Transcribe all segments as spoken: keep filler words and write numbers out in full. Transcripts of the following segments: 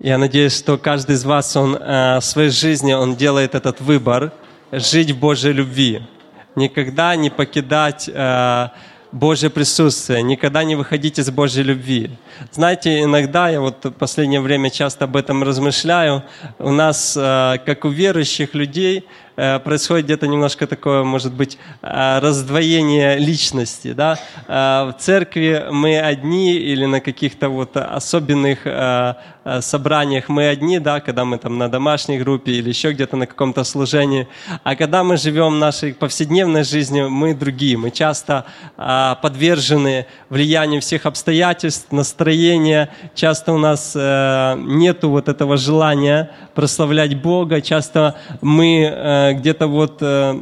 Я надеюсь, что каждый из вас, он э, в своей жизни, он делает этот выбор жить в Божьей любви. Никогда не покидать э, Божье присутствие, никогда не выходить из Божьей любви. Знаете, иногда, я вот в последнее время часто об этом размышляю, у нас, э, как у верующих людей, э, происходит где-то немножко такое, может быть, э, раздвоение личности. Да? Э, в церкви мы одни или на каких-то вот особенных э, собраниях мы одни, да, когда мы там на домашней группе или еще где-то на каком-то служении. А когда мы живем нашей повседневной жизнью, мы другие. Мы часто э, подвержены влиянию всех обстоятельств, настроения. Часто у нас э, нету вот этого желания прославлять Бога. Часто мы э, где-то вот э,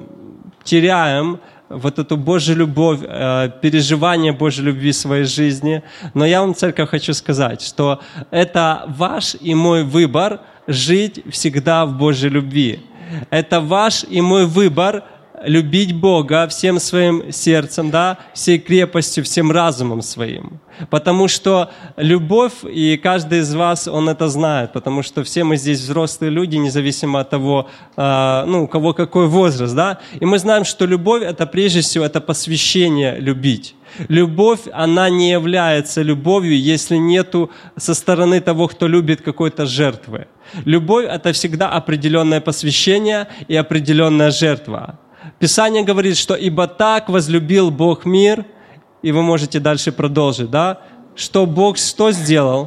теряем вот эту Божью любовь, э, переживание Божьей любви в своей жизни. Но я вам, церковь, хочу сказать, что это ваш и мой выбор жить всегда в Божьей любви. Это ваш и мой выбор любить Бога всем своим сердцем, да, всей крепостью, всем разумом своим. Потому что любовь, и каждый из вас, он это знает, потому что все мы здесь взрослые люди, независимо от того, э, ну, у кого какой возраст, да, и мы знаем, что любовь — это прежде всего это посвящение любить. Любовь, она не является любовью, если нету со стороны того, кто любит, какой-то жертвы. Любовь — это всегда определенное посвящение и определенная жертва. Писание говорит, что «Ибо так возлюбил Бог мир», и вы можете дальше продолжить, да? Что Бог что сделал?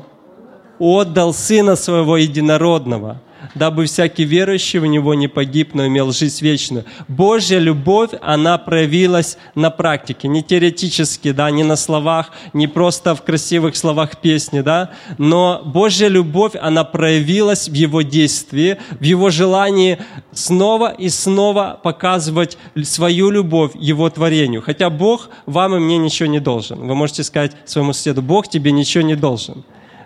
Отдал Сына Своего Единородного, дабы всякий верующий в Него не погиб, но имел жизнь вечную. Божья любовь, она проявилась на практике, не теоретически, да, не на словах, не просто в красивых словах песни, да, но Божья любовь, она проявилась в Его действии, в Его желании снова и снова показывать свою любовь Его творению. Хотя Бог вам и мне ничего не должен. Вы можете сказать своему соседу: Бог тебе ничего не должен.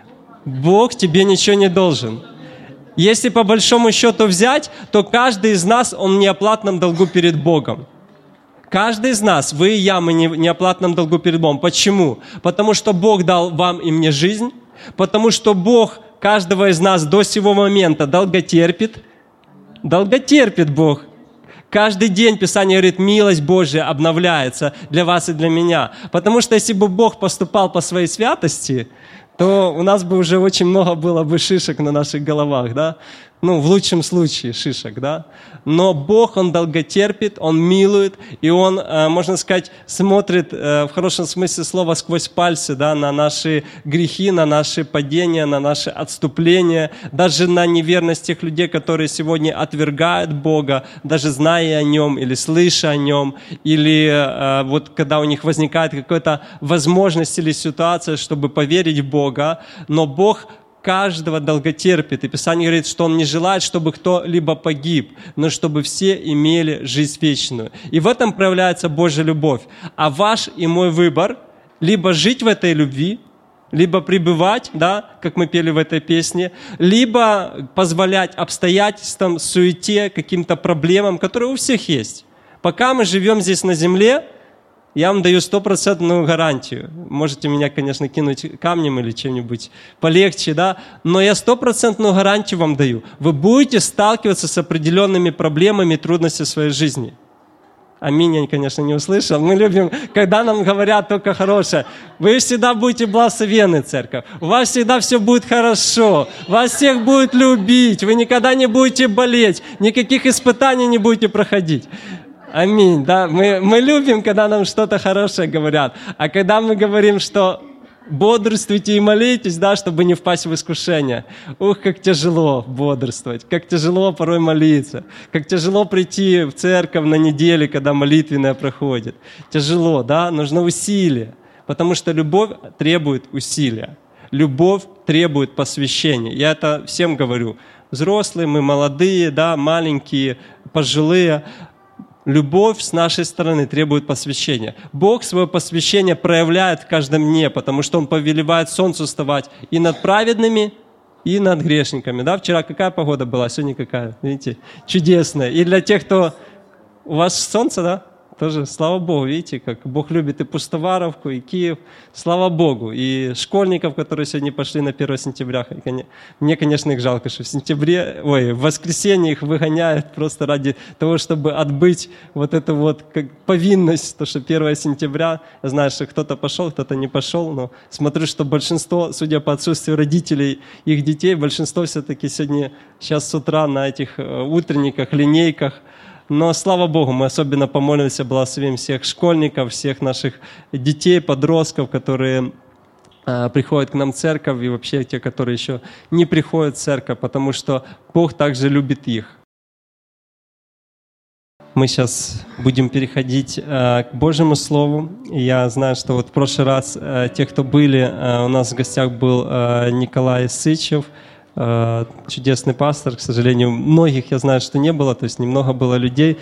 Бог тебе ничего не должен. Если по большому счету взять, то каждый из нас, он в неоплатном долгу перед Богом. Каждый из нас, вы и я, мы в неоплатном долгу перед Богом. Почему? Потому что Бог дал вам и мне жизнь, потому что Бог каждого из нас до сего момента долготерпит. Долготерпит Бог. Каждый день Писание говорит, милость Божья обновляется для вас и для меня. Потому что если бы Бог поступал по своей святости, то у нас бы уже очень много было бы шишек на наших головах, да? Ну, в лучшем случае шишек, да? Но Бог, Он долготерпит, Он милует, и Он, можно сказать, смотрит в хорошем смысле слова сквозь пальцы, да, на наши грехи, на наши падения, на наши отступления, даже на неверность тех людей, которые сегодня отвергают Бога, даже зная о Нем или слыша о Нем, или вот когда у них возникает какая-то возможность или ситуация, чтобы поверить в Бога, но Бог каждого долготерпит. И Писание говорит, что Он не желает, чтобы кто-либо погиб, но чтобы все имели жизнь вечную. И в этом проявляется Божья любовь. А ваш и мой выбор — либо жить в этой любви, либо пребывать, да, как мы пели в этой песне, либо позволять обстоятельствам, суете, каким-то проблемам, которые у всех есть. Пока мы живем здесь на земле, я вам даю стопроцентную гарантию. Можете меня, конечно, кинуть камнем или чем-нибудь полегче, да? Но я стопроцентную гарантию вам даю. Вы будете сталкиваться с определенными проблемами и трудностями в своей жизни. Аминь, я, конечно, не услышал. Мы любим, когда нам говорят только хорошее. Вы всегда будете благословенны, церковь. У вас всегда все будет хорошо. Вас всех будут любить. Вы никогда не будете болеть. Никаких испытаний не будете проходить. Аминь, да, мы, мы любим, когда нам что-то хорошее говорят, а когда мы говорим, что бодрствуйте и молитесь, да, чтобы не впасть в искушение. Ух, как тяжело бодрствовать, как тяжело порой молиться, как тяжело прийти в церковь на неделю, когда молитвенная проходит. Тяжело, да, нужно усилие, потому что любовь требует усилия, любовь требует посвящения. Я это всем говорю, взрослые, мы молодые, да, маленькие, пожилые. Любовь с нашей стороны требует посвящения. Бог свое посвящение проявляет в каждом дне, потому что Он повелевает солнцу вставать и над праведными, и над грешниками. Да? Вчера какая погода была, сегодня какая? Видите? Чудесная. И для тех, кто... У вас солнце, да? тоже, слава Богу, видите, как Бог любит и Пустоваровку, и Киев, слава Богу. И школьников, которые сегодня пошли на первое сентября, мне, конечно, их жалко, что в сентябре, ой, в воскресенье их выгоняют просто ради того, чтобы отбыть вот эту вот как повинность, то, что первое сентября, я знаю, что кто-то пошел, кто-то не пошел, но смотрю, что большинство, судя по отсутствию родителей, их детей, большинство все-таки сегодня, сейчас с утра на этих утренниках, линейках. Но, слава Богу, мы особенно помолимся, благословим всех школьников, всех наших детей, подростков, которые э, приходят к нам в церковь, и вообще те, которые еще не приходят в церковь, потому что Бог также любит их. Мы сейчас будем переходить э, к Божьему Слову. Я знаю, что вот в прошлый раз э, те, кто были, э, у нас в гостях был э, Николай Сычев, чудесный пастор. К сожалению, многих я знаю, что не было, то есть немного было людей,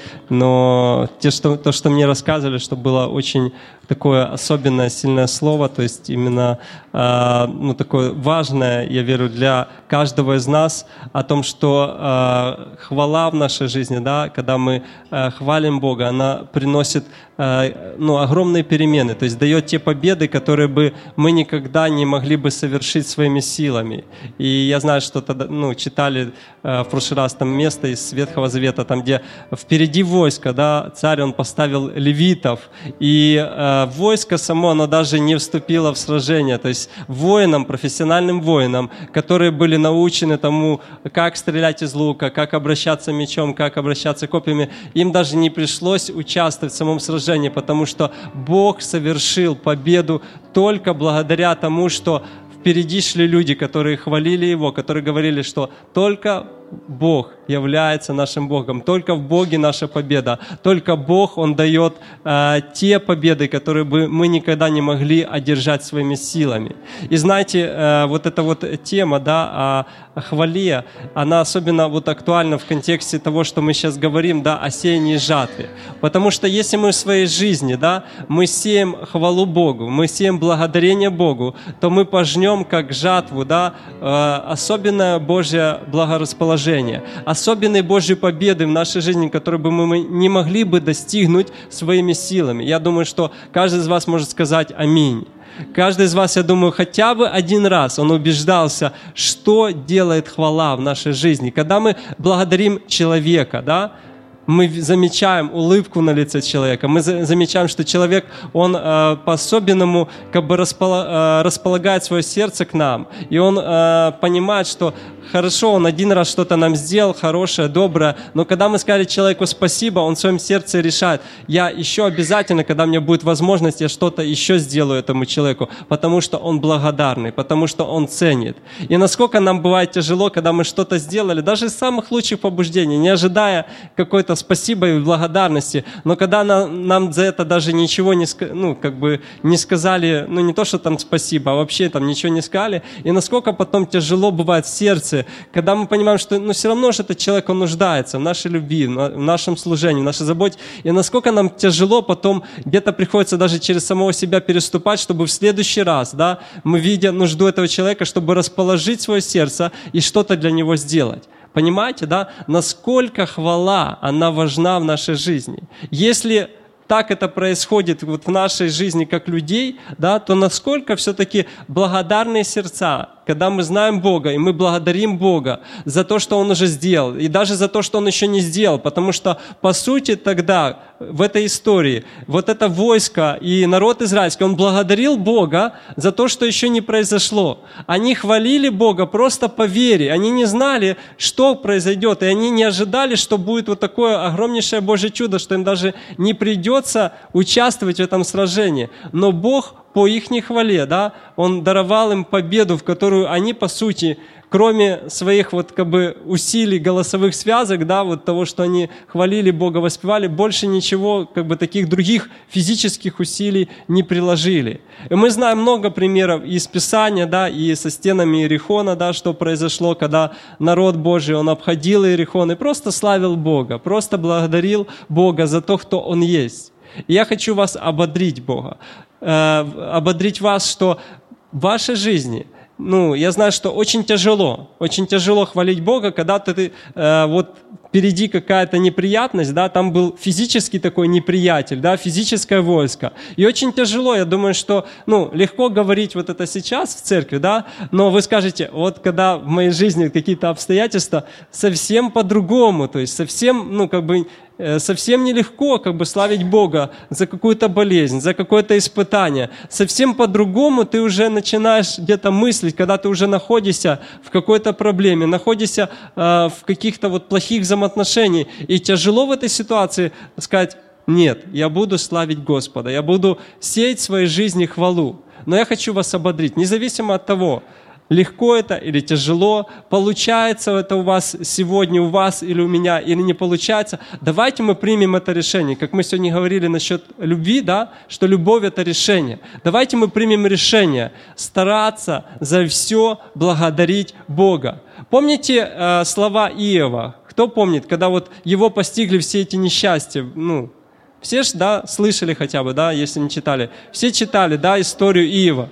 но те, что, то, что мне рассказывали, что было очень такое особенное, сильное слово, то есть именно э, ну, такое важное, я верю, для каждого из нас, о том, что э, хвала в нашей жизни, да, когда мы э, хвалим Бога, она приносит э, ну, огромные перемены, то есть дает те победы, которые бы мы никогда не могли бы совершить своими силами. И я знаю, что тогда, ну, читали э, в прошлый раз там место из Ветхого Завета, там, где впереди войска, да, царь, он поставил левитов, и э, войско само, оно даже не вступило в сражение, то есть воинам, профессиональным воинам, которые были научены тому, как стрелять из лука, как обращаться мечом, как обращаться копьями, им даже не пришлось участвовать в самом сражении, потому что Бог совершил победу только благодаря тому, что впереди шли люди, которые хвалили Его, которые говорили, что только Бог является нашим Богом, только в Боге наша победа, только Бог, Он дает э, те победы, которые бы мы никогда не могли одержать своими силами. И знаете, э, вот эта вот тема, да, о хвале, она особенно вот актуальна в контексте того, что мы сейчас говорим, да, о сеянии и жатве. Потому что если мы в своей жизни, да, мы сеем хвалу Богу, мы сеем благодарение Богу, то мы пожнем как жатву, да, э, особенное Божье благорасположение, особенные Божьи победы в нашей жизни, которые бы мы не могли бы достигнуть своими силами. Я думаю, что каждый из вас может сказать «Аминь». Каждый из вас, я думаю, хотя бы один раз он убеждался, что делает хвала в нашей жизни. Когда мы благодарим человека, да, мы замечаем улыбку на лице человека, мы замечаем, что человек, он э, по-особенному как бы располаг, э, располагает свое сердце к нам, и он э, понимает, что хорошо, он один раз что-то нам сделал, хорошее, доброе, но когда мы сказали человеку спасибо, он в своем сердце решает, я еще обязательно, когда у меня будет возможность, я что-то еще сделаю этому человеку, потому что он благодарный, потому что он ценит. И насколько нам бывает тяжело, когда мы что-то сделали, даже из самых лучших побуждений, не ожидая какой-то спасибо и благодарности, но когда нам, нам за это даже ничего не, ну, как бы не сказали, ну не то, что там спасибо, а вообще там ничего не сказали, и насколько потом тяжело бывает в сердце, когда мы понимаем, что ну, все равно же этот человек, он нуждается в нашей любви, в нашем служении, в нашей заботе, и насколько нам тяжело потом где-то приходится даже через самого себя переступать, чтобы в следующий раз, да, мы видя нужду этого человека, чтобы расположить свое сердце и что-то для него сделать. Понимаете, да, насколько хвала, она важна в нашей жизни. Если так это происходит вот в нашей жизни как людей, да, то насколько все-таки благодарные сердца, когда мы знаем Бога, и мы благодарим Бога за то, что Он уже сделал, и даже за то, что Он еще не сделал, потому что, по сути, тогда, в этой истории, вот это войско и народ израильский, он благодарил Бога за то, что еще не произошло. Они хвалили Бога просто по вере, они не знали, что произойдет, и они не ожидали, что будет вот такое огромнейшее Божье чудо, что им даже не придется участвовать в этом сражении. Но Бог по ихней хвале, да, Он даровал им победу, в которую они, по сути, кроме своих вот как бы усилий голосовых связок, да, вот того, что они хвалили Бога, воспевали, больше ничего, как бы таких других физических усилий не приложили. И мы знаем много примеров из Писания, да, и со стенами Иерихона, да, что произошло, когда народ Божий, он обходил Иерихон и просто славил Бога, просто благодарил Бога за то, кто Он есть. И я хочу вас ободрить, Бога, э, ободрить вас, что в вашей жизни, ну, я знаю, что очень тяжело, очень тяжело хвалить Бога, когда ты э, вот впереди какая-то неприятность, да, там был физический такой неприятель, да, физическое войско. И очень тяжело, я думаю, что, ну, легко говорить вот это сейчас в церкви, да, но вы скажете, вот когда в моей жизни какие-то обстоятельства совсем по-другому, то есть совсем, ну, как бы, совсем нелегко как бы славить Бога за какую-то болезнь, за какое-то испытание. Совсем по-другому ты уже начинаешь где-то мыслить, когда ты уже находишься в какой-то проблеме, находишься э, в каких-то вот плохих взаимоотношениях. И тяжело в этой ситуации сказать, нет, я буду славить Господа, я буду сеять в своей жизни хвалу. Но я хочу вас ободрить, независимо от того, легко это или тяжело, получается это у вас сегодня, у вас или у меня, или не получается. Давайте мы примем это решение. Как мы сегодня говорили насчет любви, да, что любовь – это решение. Давайте мы примем решение стараться за все благодарить Бога. Помните э, слова Иова? Кто помнит, когда вот его постигли все эти несчастья? Ну, все же, да, слышали хотя бы, да, если не читали. Все читали, да, историю Иова.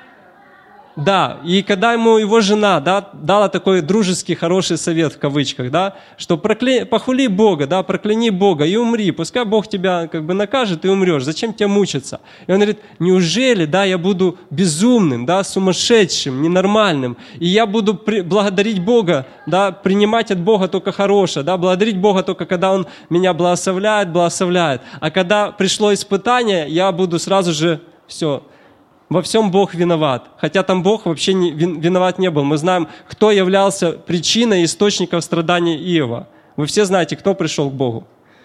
Да, и когда ему его жена, да, дала такой дружеский, хороший совет, в кавычках, да, что прокля... похули Бога, да, прокляни Бога и умри, пускай Бог тебя как бы накажет и умрешь, зачем тебе мучиться? И он говорит, неужели, да, я буду безумным, да, сумасшедшим, ненормальным, и я буду при... благодарить Бога, да, принимать от Бога только хорошее, да, благодарить Бога только когда Он меня благословляет, благословляет, а когда пришло испытание, я буду сразу же, все, во всем Бог виноват. Хотя там Бог вообще не, виноват не был. Мы знаем, кто являлся причиной и источником страданий Иова. Вы все знаете, кто пришел к Богу.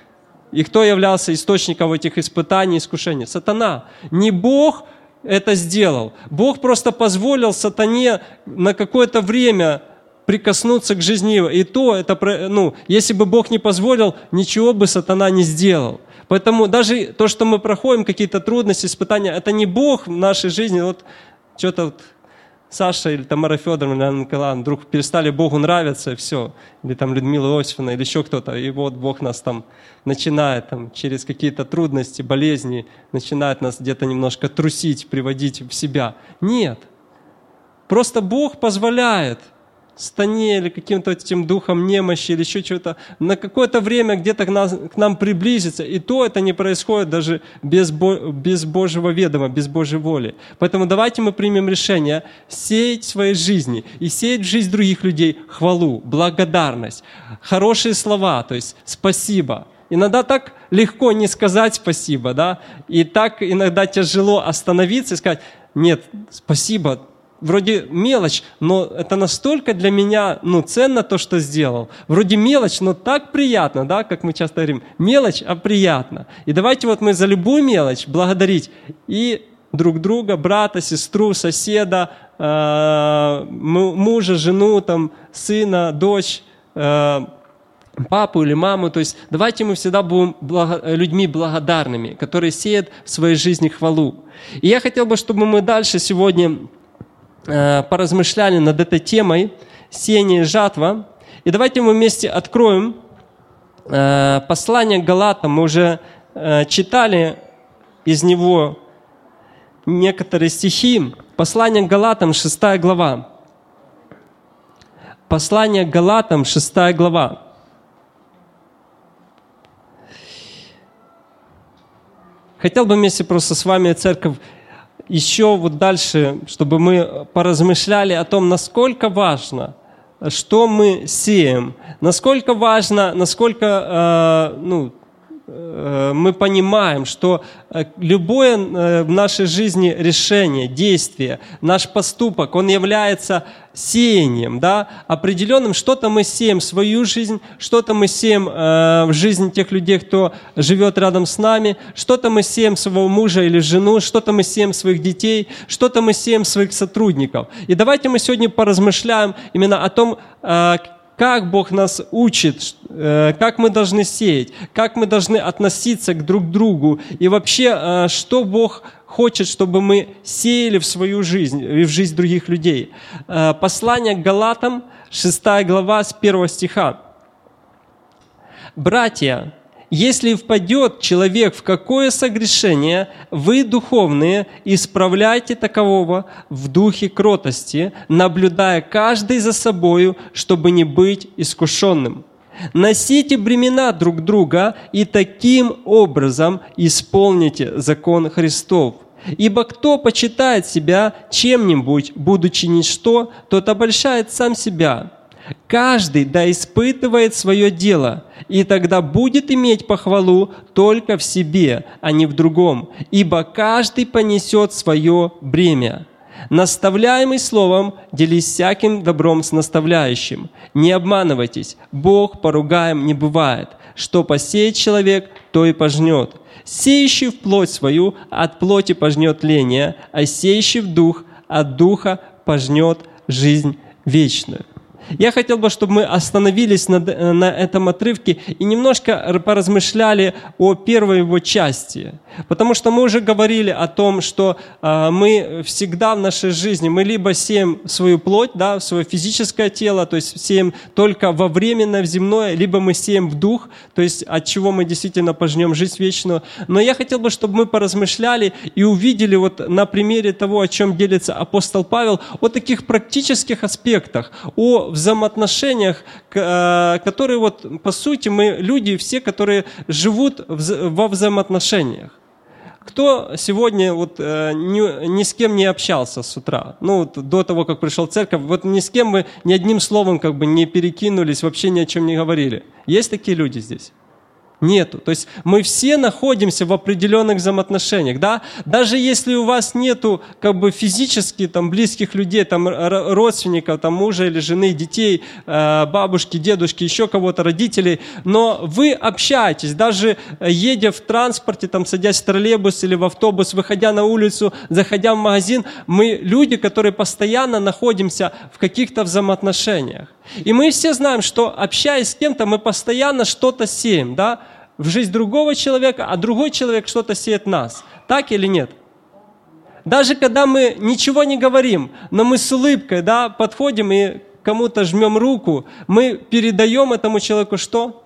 И кто являлся источником этих испытаний и искушений? Сатана. Не Бог это сделал. Бог просто позволил сатане на какое-то время прикоснуться к жизни Иова. И то, это, ну, если бы Бог не позволил, ничего бы сатана не сделал. Поэтому даже то, что мы проходим, какие-то трудности, испытания, это не Бог в нашей жизни. Вот что-то вот Саша или Тамара Федоровна, или Николай вдруг перестали Богу нравиться, и все. Или там Людмила Иосифовна, или еще кто-то. И вот Бог нас там начинает там, через какие-то трудности, болезни, начинает нас где-то немножко трусить, приводить в себя. Нет. Просто Бог позволяет стане или каким-то этим духом немощи или еще чего-то, на какое-то время где-то к, нас, к нам приблизиться, и то это не происходит даже без, Бо, без Божьего ведома, без Божьей воли. Поэтому давайте мы примем решение сеять в своей жизни и сеять в жизнь других людей хвалу, благодарность, хорошие слова, то есть спасибо. Иногда так легко не сказать спасибо, да, и так иногда тяжело остановиться и сказать, нет, спасибо, вроде мелочь, но это настолько для меня, ну, ценно то, что сделал. Вроде мелочь, но так приятно, да, как мы часто говорим, мелочь, а приятно. И давайте вот мы за любую мелочь благодарить и друг друга, брата, сестру, соседа, э, мужа, жену, там, сына, дочь, э, папу или маму. То есть давайте мы всегда будем благо, людьми благодарными, которые сеют в своей жизни хвалу. И я хотел бы, чтобы мы дальше сегодня поразмышляли над этой темой сеяние и жатва. И давайте мы вместе откроем послание к Галатам. Мы уже читали из него некоторые стихи. Послание к Галатам, шестая глава. Послание к Галатам, шестая глава. Хотел бы вместе просто с вами, церковь, еще вот дальше, чтобы мы поразмышляли о том, насколько важно, что мы сеем, насколько важно, насколько э, ну, э, мы понимаем, что любое э, в нашей жизни решение, действие, наш поступок, он является сеянием, да, определенным. Что-то мы сеем в свою жизнь, что-то мы сеем э, в жизнь тех людей, кто живет рядом с нами, что-то мы сеем своего мужа или жену, что-то мы сеем своих детей, что-то мы сеем своих сотрудников. И давайте мы сегодня поразмышляем именно о том, э, как Бог нас учит, э, как мы должны сеять, как мы должны относиться к друг другу и вообще, э, что Бог хочет, чтобы мы сеяли в свою жизнь и в жизнь других людей. Послание к Галатам, шестая глава, с первого стиха. «Братья, если впадет человек в какое согрешение, вы, духовные, исправляйте такового в духе кротости, наблюдая каждый за собою, чтобы не быть искушенным. Носите бремена друг друга и таким образом исполните закон Христов. Ибо кто почитает себя чем-нибудь, будучи ничто, тот обольщает сам себя. Каждый да испытывает свое дело, и тогда будет иметь похвалу только в себе, а не в другом, ибо каждый понесет свое бремя. Наставляемый словом, делись всяким добром с наставляющим. Не обманывайтесь, Бог поругаем не бывает. Что посеет человек, то и пожнет. Сеющий в плоть свою от плоти пожнет ление, а сеющий в дух от духа пожнет жизнь вечную. Я хотел бы, чтобы мы остановились на, на этом отрывке и немножко поразмышляли о первой его части. Потому что мы уже говорили о том, что э, мы всегда в нашей жизни, мы либо сеем свою плоть, да, свое физическое тело, то есть сеем только во временное, в земное, либо мы сеем в дух, то есть от чего мы действительно пожнем жизнь вечную. Но я хотел бы, чтобы мы поразмышляли и увидели вот на примере того, о чем делится апостол Павел, о таких практических аспектах, о взаимоотношениях, которые вот, по сути, мы люди все, которые живут во взаимоотношениях. Кто сегодня вот ни, ни с кем не общался с утра? Ну, вот до того, как пришел в церковь, вот ни с кем мы ни одним словом как бы не перекинулись, вообще ни о чем не говорили. Есть такие люди здесь? Нету. То есть мы все находимся в определенных взаимоотношениях, да? Даже если у вас нету как бы физически там близких людей, там родственников, там мужа или жены, детей, бабушки, дедушки, еще кого-то, родителей, но вы общаетесь, даже едя в транспорте, там садясь в троллейбус или в автобус, выходя на улицу, заходя в магазин, мы люди, которые постоянно находимся в каких-то взаимоотношениях. И мы все знаем, что общаясь с кем-то, мы постоянно что-то сеем, да, в жизнь другого человека, а другой человек что-то сеет в нас. Так или нет? Даже когда мы ничего не говорим, но мы с улыбкой, да, подходим и кому-то жмем руку, мы передаем этому человеку что?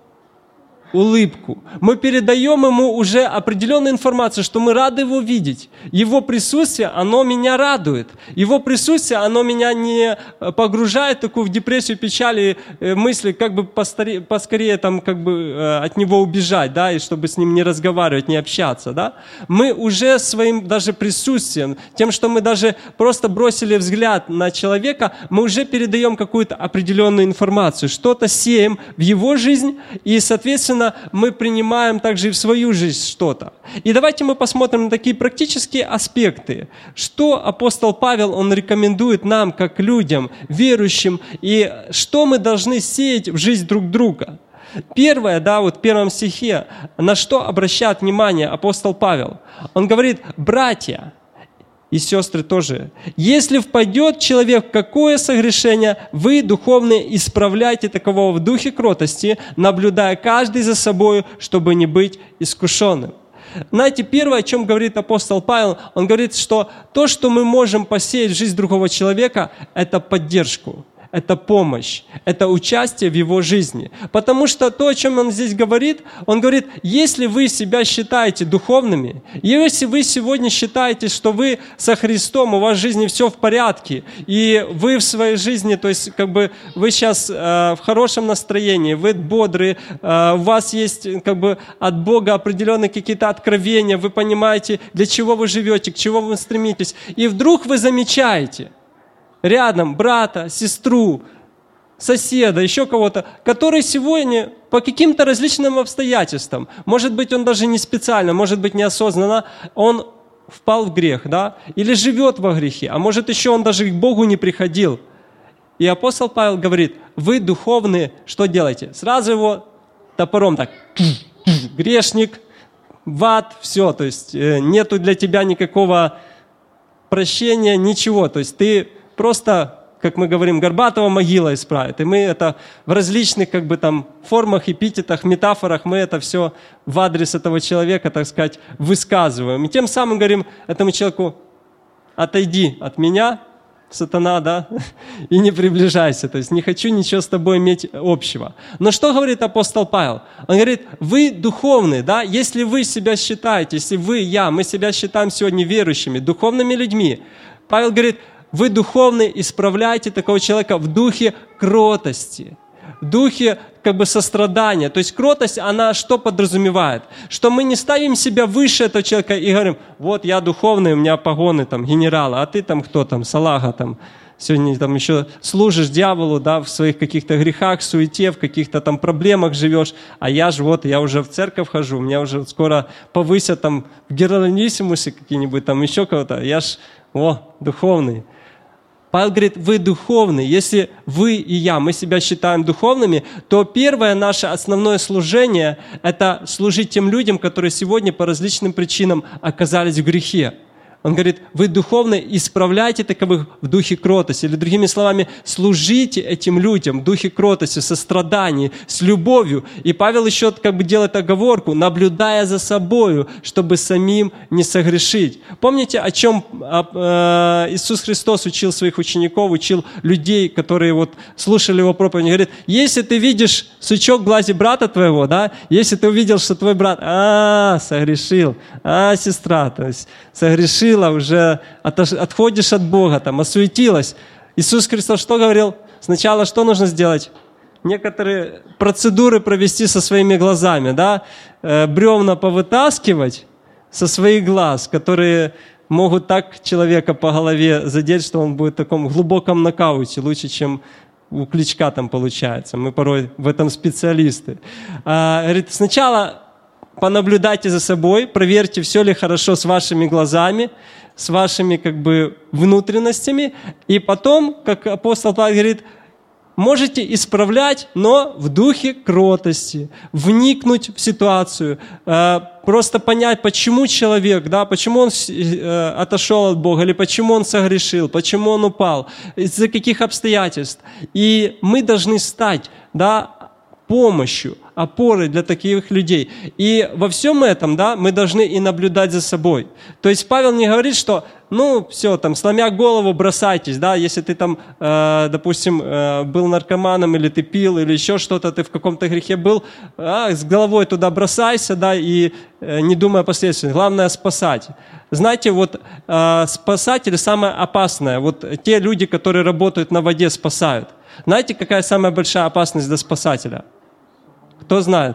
Улыбку. Мы передаем ему уже определенную информацию, что мы рады его видеть. Его присутствие, оно меня радует. Его присутствие, оно меня не погружает такую в депрессию, печаль и мысли, как бы поскорее, поскорее там, как бы, от него убежать, да, и чтобы с ним не разговаривать, не общаться. Да. Мы уже своим даже присутствием, тем, что мы даже просто бросили взгляд на человека, мы уже передаем какую-то определенную информацию, что-то сеем в его жизнь, и, соответственно, мы принимаем также и в свою жизнь что-то. И давайте мы посмотрим на такие практические аспекты. Что апостол Павел, он рекомендует нам, как людям, верующим, и что мы должны сеять в жизнь друг друга. Первое, да, вот в первом стихе, на что обращает внимание апостол Павел? Он говорит: «Братья и сестры тоже, если впадет человек в какое согрешение, вы, духовные, исправляйте такового в духе кротости, наблюдая каждый за собой, чтобы не быть искушенным». Знаете, первое, о чем говорит апостол Павел, он говорит, что то, что мы можем посеять в жизнь другого человека, это поддержку. Это помощь, это участие в его жизни. Потому что то, о чем он здесь говорит, он говорит, если вы себя считаете духовными, если вы сегодня считаете, что вы со Христом, у вас в жизни все в порядке, и вы в своей жизни, то есть как бы вы сейчас э, в хорошем настроении, вы бодрые, э, у вас есть как бы от Бога определенные какие-то откровения, вы понимаете, для чего вы живете, к чему вы стремитесь, и вдруг вы замечаете рядом брата, сестру, соседа, еще кого-то, который сегодня по каким-то различным обстоятельствам, может быть, он даже не специально, может быть, неосознанно, он впал в грех, да, или живет во грехе, а может, еще он даже к Богу не приходил. И апостол Павел говорит, вы духовные, что делаете? Сразу его топором так, грешник, в ад, все, то есть нету для тебя никакого прощения, ничего, то есть ты просто, как мы говорим, горбатого могила исправит. И мы это в различных как бы там формах, эпитетах, метафорах, мы это все в адрес этого человека, так сказать, высказываем. И тем самым говорим этому человеку, отойди от меня, сатана, да, и не приближайся. То есть не хочу ничего с тобой иметь общего. Но что говорит апостол Павел? Он говорит, вы духовные, да, если вы себя считаете, если вы, я, мы себя считаем сегодня верующими, духовными людьми. Павел говорит, вы духовные, исправляйте такого человека в духе кротости. в духе как бы сострадания. То есть кротость, она что подразумевает? Что мы не ставим себя выше этого человека и говорим, вот я духовный, у меня погоны там генерала, а ты там кто там, салага там, сегодня там еще служишь дьяволу, да, в своих каких-то грехах, суете, в каких-то там проблемах живешь, а я же вот, я уже в церковь хожу, меня уже скоро повысят там в генералиссимусе какие-нибудь там еще кого-то, я ж, о, духовный. Павел говорит, вы духовны. Если вы и я, мы себя считаем духовными, то первое наше основное служение – это служить тем людям, которые сегодня по различным причинам оказались в грехе. Он говорит, вы духовны, исправляйте таковых в духе кротости. Или другими словами, служите этим людям в духе кротости, сострадании, с любовью. И Павел еще как бы делает оговорку, наблюдая за собою, чтобы самим не согрешить. Помните, о чем Иисус Христос учил своих учеников, учил людей, которые вот слушали его проповедь. Он говорит, если ты видишь сучок в глазе брата твоего, да, если ты увидел, что твой брат, а, согрешил, а, сестра, то есть согрешил, уже отходишь от Бога, там, осуетилась. Иисус Христос что говорил? Сначала что нужно сделать? Некоторые процедуры провести со своими глазами, да? Бревна повытаскивать со своих глаз, которые могут так человека по голове задеть, что он будет в таком глубоком нокауте, лучше, чем у Кличка там получается. Мы порой в этом специалисты. А, говорит, сначала понаблюдайте за собой, проверьте, все ли хорошо с вашими глазами, с вашими как бы внутренностями. И потом, как апостол Павел говорит, можете исправлять, но в духе кротости, вникнуть в ситуацию, просто понять, почему человек, да, почему он отошел от Бога, или почему он согрешил, почему он упал, из-за каких обстоятельств. И мы должны стать, да, помощью, опорой для таких людей. И во всем этом, да, мы должны и наблюдать за собой. То есть Павел не говорит, что, ну, все, там, сломя голову, бросайтесь, да, если ты там, э, допустим, э, был наркоманом, или ты пил, или еще что-то, ты в каком-то грехе был, а, с головой туда бросайся, да, и э, не думай о последствиях. Главное — спасать. Знаете, вот э, спасатели самое опасное, вот те люди, которые работают на воде, спасают. Знаете, какая самая большая опасность для спасателя? Кто знает?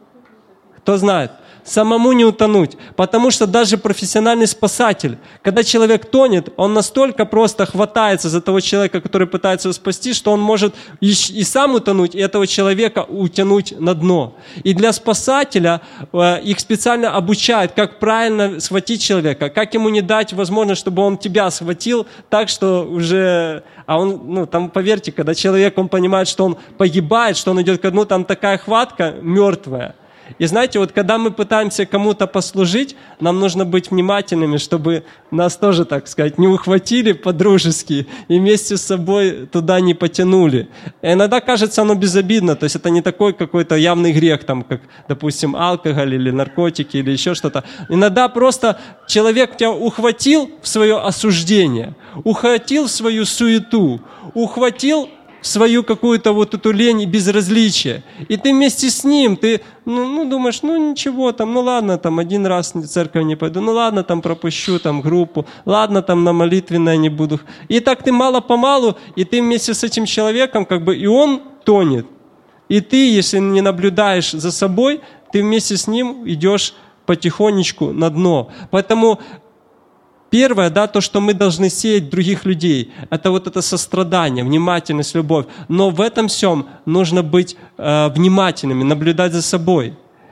Кто знает? Самому не утонуть. Потому что даже профессиональный спасатель, когда человек тонет, он настолько просто хватается за того человека, который пытается его спасти, что он может и, и сам утонуть, и этого человека утянуть на дно. И для спасателя э, их специально обучают, как правильно схватить человека, как ему не дать возможность, чтобы он тебя схватил так, что уже... А он, ну, там, поверьте, когда человек, он понимает, что он погибает, что он идет ко дну, там такая хватка мертвая. И знаете, вот когда мы пытаемся кому-то послужить, нам нужно быть внимательными, чтобы нас тоже, так сказать, не ухватили по-дружески и вместе с собой туда не потянули. И иногда кажется оно безобидно, то есть это не такой какой-то явный грех, там, как, допустим, алкоголь или наркотики или еще что-то. Иногда просто человек тебя ухватил в свое осуждение, ухватил в свою суету, ухватил свою какую-то вот эту лень и безразличие. И ты вместе с ним, ты ну, ну, думаешь, ну ничего, там, ну ладно, там один раз в церковь не пойду, ну ладно, там пропущу там группу, ладно, там на молитвенное не буду. И так ты мало-помалу, и ты вместе с этим человеком, как бы, и он тонет. И ты, если не наблюдаешь за собой, ты вместе с ним идешь потихонечку на дно. Поэтому первое, да, то, что мы должны сеять других людей, это вот это сострадание, внимательность, любовь. Но в этом всем нужно быть э, внимательными, наблюдать за собой.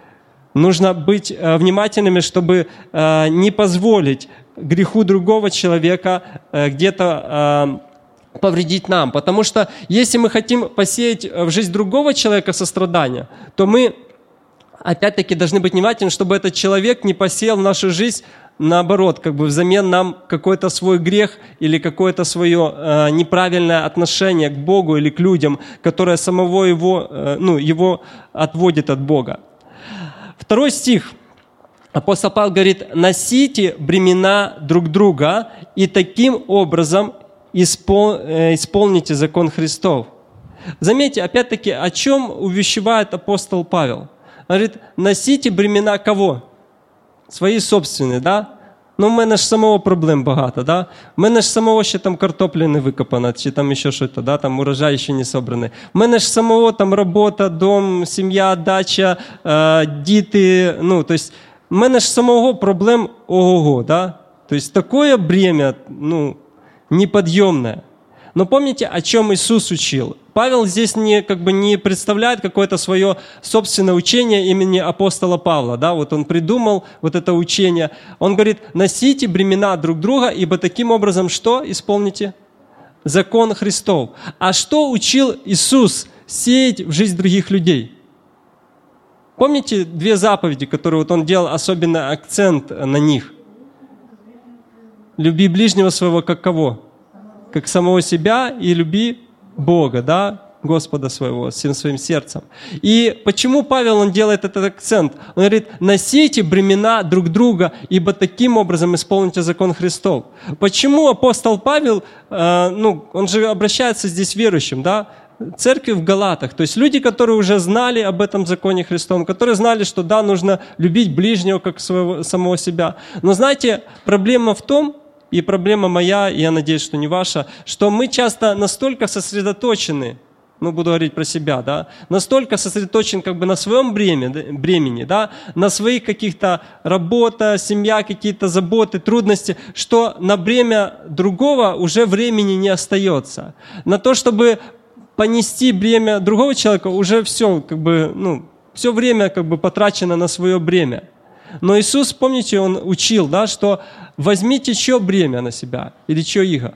Нужно быть э, внимательными, чтобы э, не позволить греху другого человека э, где-то э, повредить нам. Потому что если мы хотим посеять в жизнь другого человека сострадание, то мы опять-таки должны быть внимательны, чтобы этот человек не посеял в нашу жизнь, наоборот, как бы взамен нам какой-то свой грех или какое-то свое э, неправильное отношение к Богу или к людям, которое самого его, э, ну, его отводит от Бога. Второй стих. Апостол Павел говорит: «Носите бремена друг друга и таким образом испол, э, исполните закон Христов». Заметьте, опять-таки, о чем увещевает апостол Павел. Он говорит: носите бремена кого? Свои собственные, да? ну в мене ж самого проблем багато, да? В мене ж самого ще там картопля не викопана, чи там ще щось, да? Там урожай ще не собраний. В мене ж самого там робота, дом, сім'я, дача, е, діти, ну, то есть, в мене ж самого проблем ого-го, да? То есть, такое бремя, ну, неподъемное. Но помните, о чем Иисус учил? Павел здесь не, как бы не представляет какое-то свое собственное учение имени апостола Павла. Да? Вот он придумал вот это учение. Он говорит, носите бремена друг друга, ибо таким образом что исполните? Закон Христов. А что учил Иисус сеять в жизнь других людей? Помните две заповеди, которые вот он делал особенно акцент на них? Люби ближнего своего как кого? Как самого себя, и люби Бога, да, Господа своего, всем своим сердцем. И почему Павел, он делает этот акцент? Он говорит, носите бремена друг друга, ибо таким образом исполните закон Христов. Почему апостол Павел, э, ну, он же обращается здесь к верующим, да, церкви в Галатах, то есть люди, которые уже знали об этом законе Христовом, которые знали, что да, нужно любить ближнего как своего, самого себя. Но знаете, проблема в том, и проблема моя, и я надеюсь, что не ваша, что мы часто настолько сосредоточены, ну, буду говорить про себя, да, настолько сосредоточены как бы на своем бремени, бремени, да, на своих каких-то работа, семья, какие-то заботы, трудности, что на бремя другого уже времени не остается. На то, чтобы понести бремя другого человека, уже все, как бы, ну, все время как бы потрачено на свое бремя. Но Иисус, помните, Он учил, да, что возьмите чье бремя на себя или чье иго?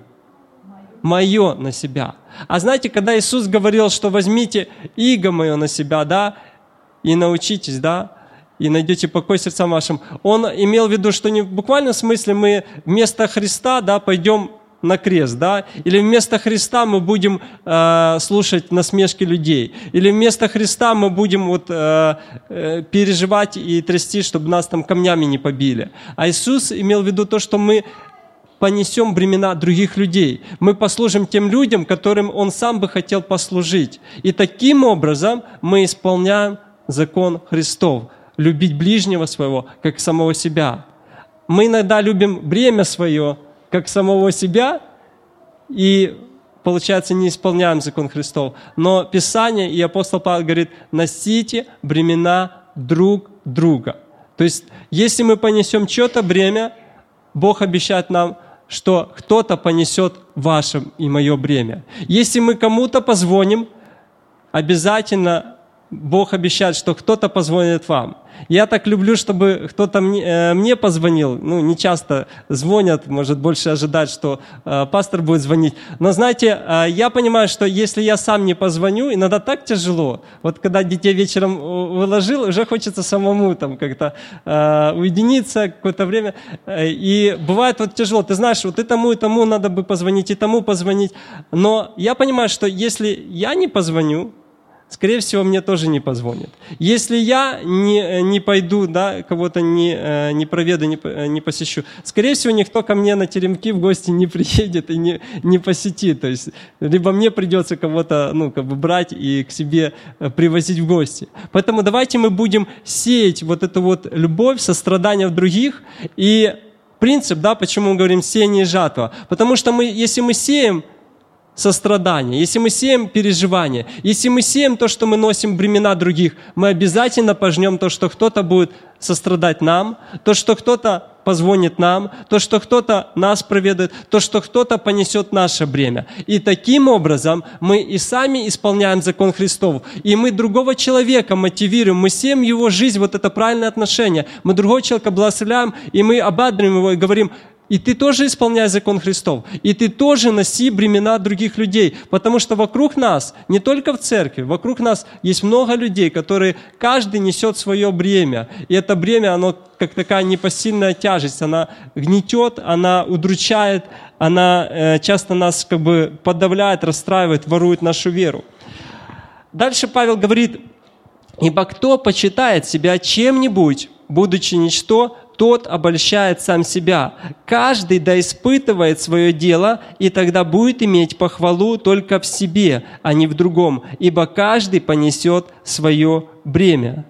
Мое на себя. А знаете, когда Иисус говорил, что возьмите иго мое на себя, да, и научитесь, да, и найдете покой сердцам вашим, Он имел в виду, что не в буквальном смысле мы вместо Христа, да, пойдем на крест, да, или вместо Христа мы будем э, слушать насмешки людей, или вместо Христа мы будем вот, э, э, переживать и трясти, чтобы нас там камнями не побили. А Иисус имел в виду то, что мы понесем бремена других людей, мы послужим тем людям, которым Он сам бы хотел послужить. И таким образом мы исполняем закон Христов, любить ближнего своего, как самого себя. Мы иногда любим бремя свое, как самого себя, и, получается, не исполняем закон Христов. Но Писание и апостол Павел говорит, носите бремена друг друга. То есть, если мы понесем чье-то бремя, Бог обещает нам, что кто-то понесет ваше и мое бремя. Если мы кому-то позвоним, обязательно Бог обещает, что кто-то позвонит вам. Я так люблю, чтобы кто-то мне, э, мне позвонил. Ну, не часто звонят, может, больше ожидать, что э, пастор будет звонить. Но, знаете, э, я понимаю, что если я сам не позвоню, иногда так тяжело. Вот когда детей вечером выложил, уже хочется самому там как-то э, уединиться какое-то время. И бывает вот тяжело. Ты знаешь, вот и тому, и тому надо бы позвонить, и тому позвонить. Но я понимаю, что если я не позвоню, скорее всего, мне тоже не позвонят. Если я не, не пойду, да, кого-то не, не проведу, не, не посещу, скорее всего, никто ко мне на теремки в гости не приедет и не, не посетит. То есть, либо мне придется кого-то, ну, как бы брать и к себе привозить в гости. Поэтому давайте мы будем сеять вот эту вот любовь, сострадание в других. И принцип, да, почему мы говорим сеяние и жатва. Потому что мы, если мы сеем сострадание, если мы сеем переживания, если мы сеем то, что мы носим бремена других, мы обязательно пожнем то, что кто-то будет сострадать нам, то, что кто-то позвонит нам, то, что кто-то нас проведает, то, что кто-то понесет наше бремя. И таким образом мы и сами исполняем закон Христов, и мы другого человека мотивируем, мы сеем его жизнь, вот это правильное отношение, мы другого человека благословляем, и мы ободряем его и говорим, и ты тоже исполняй закон Христов, и ты тоже носи бремена других людей, потому что вокруг нас, не только в церкви, вокруг нас есть много людей, которые каждый несет свое бремя, и это бремя, оно как такая непосильная тяжесть, она гнетет, она удручает, она э, часто нас как бы подавляет, расстраивает, ворует нашу веру. Дальше Павел говорит, ибо кто почитает себя чем-нибудь, будучи ничто, тот обольщает сам себя. Каждый да испытывает свое дело, и тогда будет иметь похвалу только в себе, а не в другом, ибо каждый понесет свое бремя.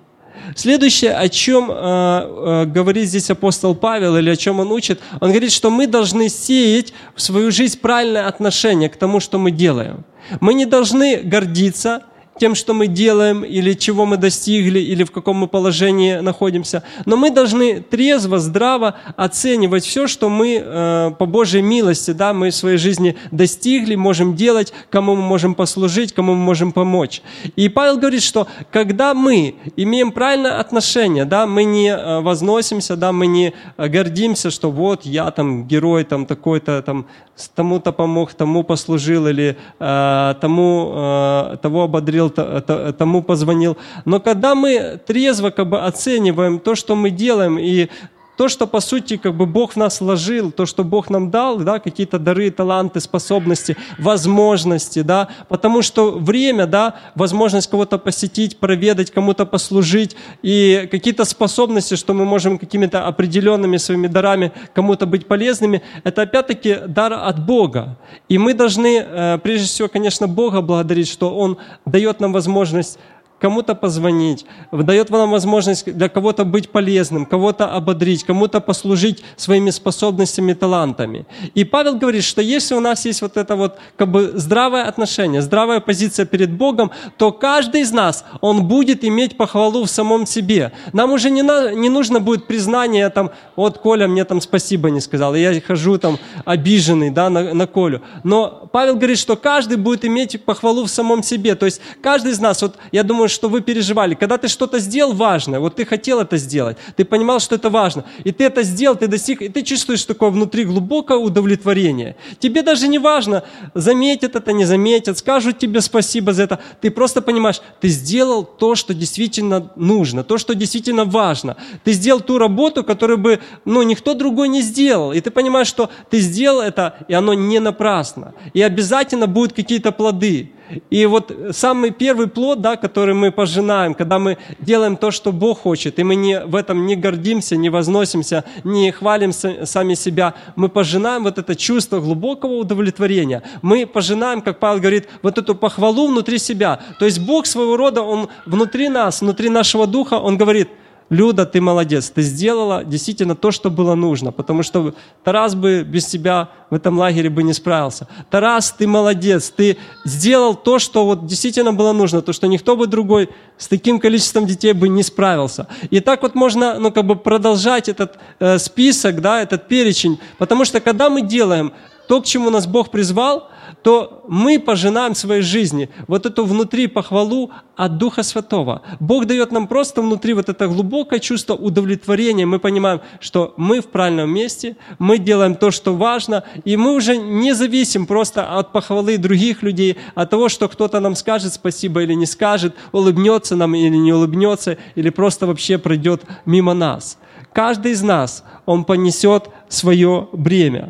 Следующее, о чем э, э, говорит здесь апостол Павел, или о чем он учит, он говорит, что мы должны сеять в свою жизнь правильное отношение к тому, что мы делаем. Мы не должны гордиться тем, что мы делаем, или чего мы достигли, или в каком мы положении находимся. Но мы должны трезво, здраво оценивать все, что мы э, по Божьей милости, да, мы в своей жизни достигли, можем делать, кому мы можем послужить, кому мы можем помочь. И Павел говорит, что когда мы имеем правильное отношение, да, мы не э, возносимся, да, мы не гордимся, что вот я там герой, там такой-то, там тому-то помог, тому послужил, или э, тому, э, того ободрил, тому позвонил. Но когда мы трезво как бы оцениваем то, что мы делаем, и то, что, по сути, как бы Бог в нас вложил, то, что Бог нам дал, да, какие-то дары, таланты, способности, возможности, да, потому что время, да, возможность кого-то посетить, проведать, кому-то послужить, и какие-то способности, что мы можем какими-то определенными своими дарами кому-то быть полезными, это опять-таки дар от Бога. И мы должны, прежде всего, конечно, Бога благодарить, что Он дает нам возможность кому-то позвонить, дает нам возможность для кого-то быть полезным, кого-то ободрить, кому-то послужить своими способностями, талантами. И Павел говорит, что если у нас есть вот это вот как бы здравое отношение, здравая позиция перед Богом, то каждый из нас, он будет иметь похвалу в самом себе. Нам уже не, на, не нужно будет признание, там, вот Коля мне там спасибо не сказал, и я хожу там обиженный, да, на, на Колю. Но Павел говорит, что каждый будет иметь похвалу в самом себе. То есть каждый из нас, вот я думаю, что вы переживали. Когда ты что-то сделал важное, вот ты хотел это сделать, ты понимал, что это важно, и ты это сделал, ты достиг, и ты чувствуешь такое внутри глубокое удовлетворение. Тебе даже не важно, заметят это, не заметят, скажут тебе спасибо за это. Ты просто понимаешь, ты сделал то, что действительно нужно, то, что действительно важно. Ты сделал ту работу, которую бы, ну, никто другой не сделал. И ты понимаешь, что ты сделал это, и оно не напрасно. И обязательно будут какие-то плоды. И вот самый первый плод, да, который мы пожинаем, когда мы делаем то, что Бог хочет, и мы не, в этом не гордимся, не возносимся, не хвалим сами себя, мы пожинаем вот это чувство глубокого удовлетворения. Мы пожинаем, как Павел говорит, вот эту похвалу внутри себя. То есть Бог своего рода, Он внутри нас, внутри нашего духа, Он говорит: Люда, ты молодец, ты сделала действительно то, что было нужно, потому что Тарас бы без тебя в этом лагере бы не справился. Тарас, ты молодец, ты сделал то, что вот действительно было нужно, то, что никто бы другой с таким количеством детей бы не справился. И так вот можно, ну, как бы продолжать этот э, список, да, этот перечень, потому что когда мы делаем то, к чему нас Бог призвал, то мы пожинаем в своей жизни вот эту внутри похвалу от Духа Святого. Бог дает нам просто внутри вот это глубокое чувство удовлетворения. Мы понимаем, что мы в правильном месте, мы делаем то, что важно, и мы уже не зависим просто от похвалы других людей, от того, что кто-то нам скажет спасибо или не скажет, улыбнется нам или не улыбнется, или просто вообще пройдет мимо нас. Каждый из нас, он понесет свое бремя.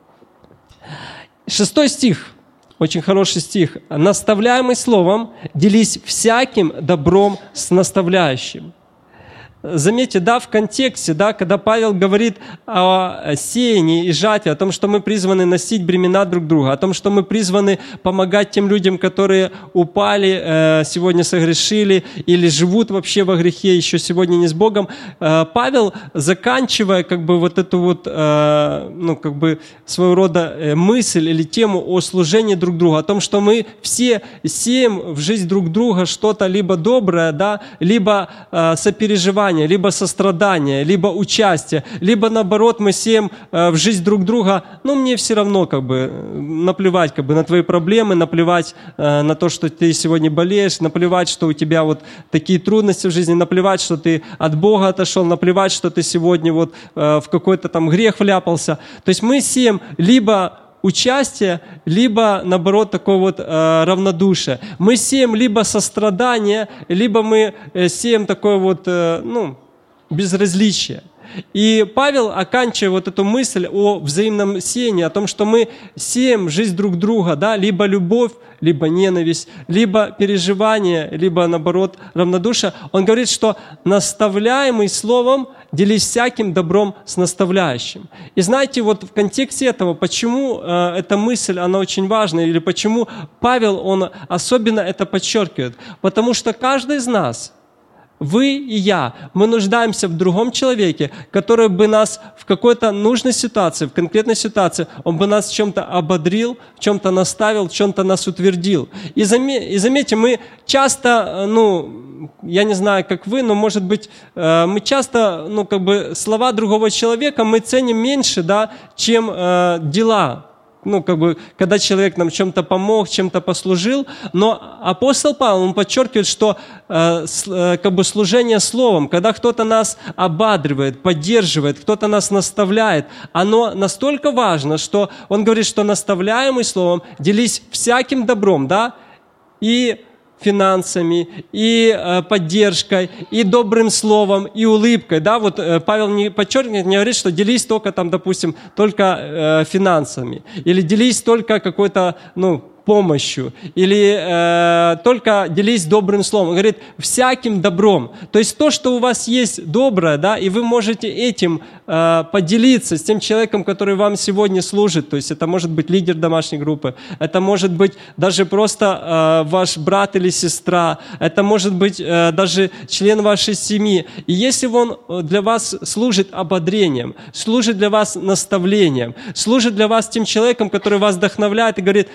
Шестой стих, очень хороший стих. «Наставляемый словом, делись всяким добром с наставляющим». Заметьте, да, в контексте, да, когда Павел говорит о сеянии и жатве, о том, что мы призваны носить бремена друг друга, о том, что мы призваны помогать тем людям, которые упали, сегодня согрешили или живут вообще во грехе, еще сегодня не с Богом, Павел, заканчивая как бы вот эту вот, ну, как бы своего рода мысль или тему о служении друг другу, о том, что мы все сеем в жизнь друг друга что-то либо доброе, да, либо сопереживание, либо сострадание, либо участие, либо наоборот мы сеем э, в жизнь друг друга, ну мне все равно как бы наплевать как бы на твои проблемы, наплевать э, на то, что ты сегодня болеешь, наплевать, что у тебя вот такие трудности в жизни, наплевать, что ты от Бога отошел, наплевать, что ты сегодня вот э, в какой-то там грех вляпался. То есть мы сеем либо участие, либо, наоборот, такое вот э, равнодушие. Мы сеем либо сострадание, либо мы э, сеем такое вот, э, ну, безразличие. И Павел, оканчивая вот эту мысль о взаимном сеянии, о том, что мы сеем жизнь друг друга, да, либо любовь, либо ненависть, либо переживание, либо, наоборот, равнодушие, он говорит, что наставляемый словом делись всяким добром с наставляющим. И знаете, вот в контексте этого, почему э, эта мысль, она очень важна, или почему Павел, он особенно это подчеркивает? Потому что каждый из нас, Вы и я, мы нуждаемся в другом человеке, который бы нас в какой-то нужной ситуации, в конкретной ситуации, он бы нас в чем-то ободрил, в чем-то наставил, в чем-то нас утвердил. И, заме- и заметьте, мы часто, ну, я не знаю, как вы, но, может быть, э, мы часто, ну, как бы слова другого человека мы ценим меньше, да, чем э, дела. Ну, как бы, когда человек нам чем-то помог, чем-то послужил. Но апостол Павел, он подчеркивает, что э, с, э, как бы служение словом, когда кто-то нас ободривает, поддерживает, кто-то нас наставляет, оно настолько важно, что он говорит, что наставляемый словом, делись всяким добром, да, и финансами, и э, поддержкой, и добрым словом, и улыбкой. Да? Вот э, Павел не подчеркивает, не говорит, что делись только, там, допустим, только э, финансами, или делись только какой-то, ну, помощью, или э, только делись добрым словом. Он говорит, всяким добром. То есть то, что у вас есть доброе, да, и вы можете этим э, поделиться с тем человеком, который вам сегодня служит. То есть это может быть лидер домашней группы, это может быть даже просто э, ваш брат или сестра, это может быть э, даже член вашей семьи. И если он для вас служит ободрением, служит для вас наставлением, служит для вас тем человеком, который вас вдохновляет и говорит,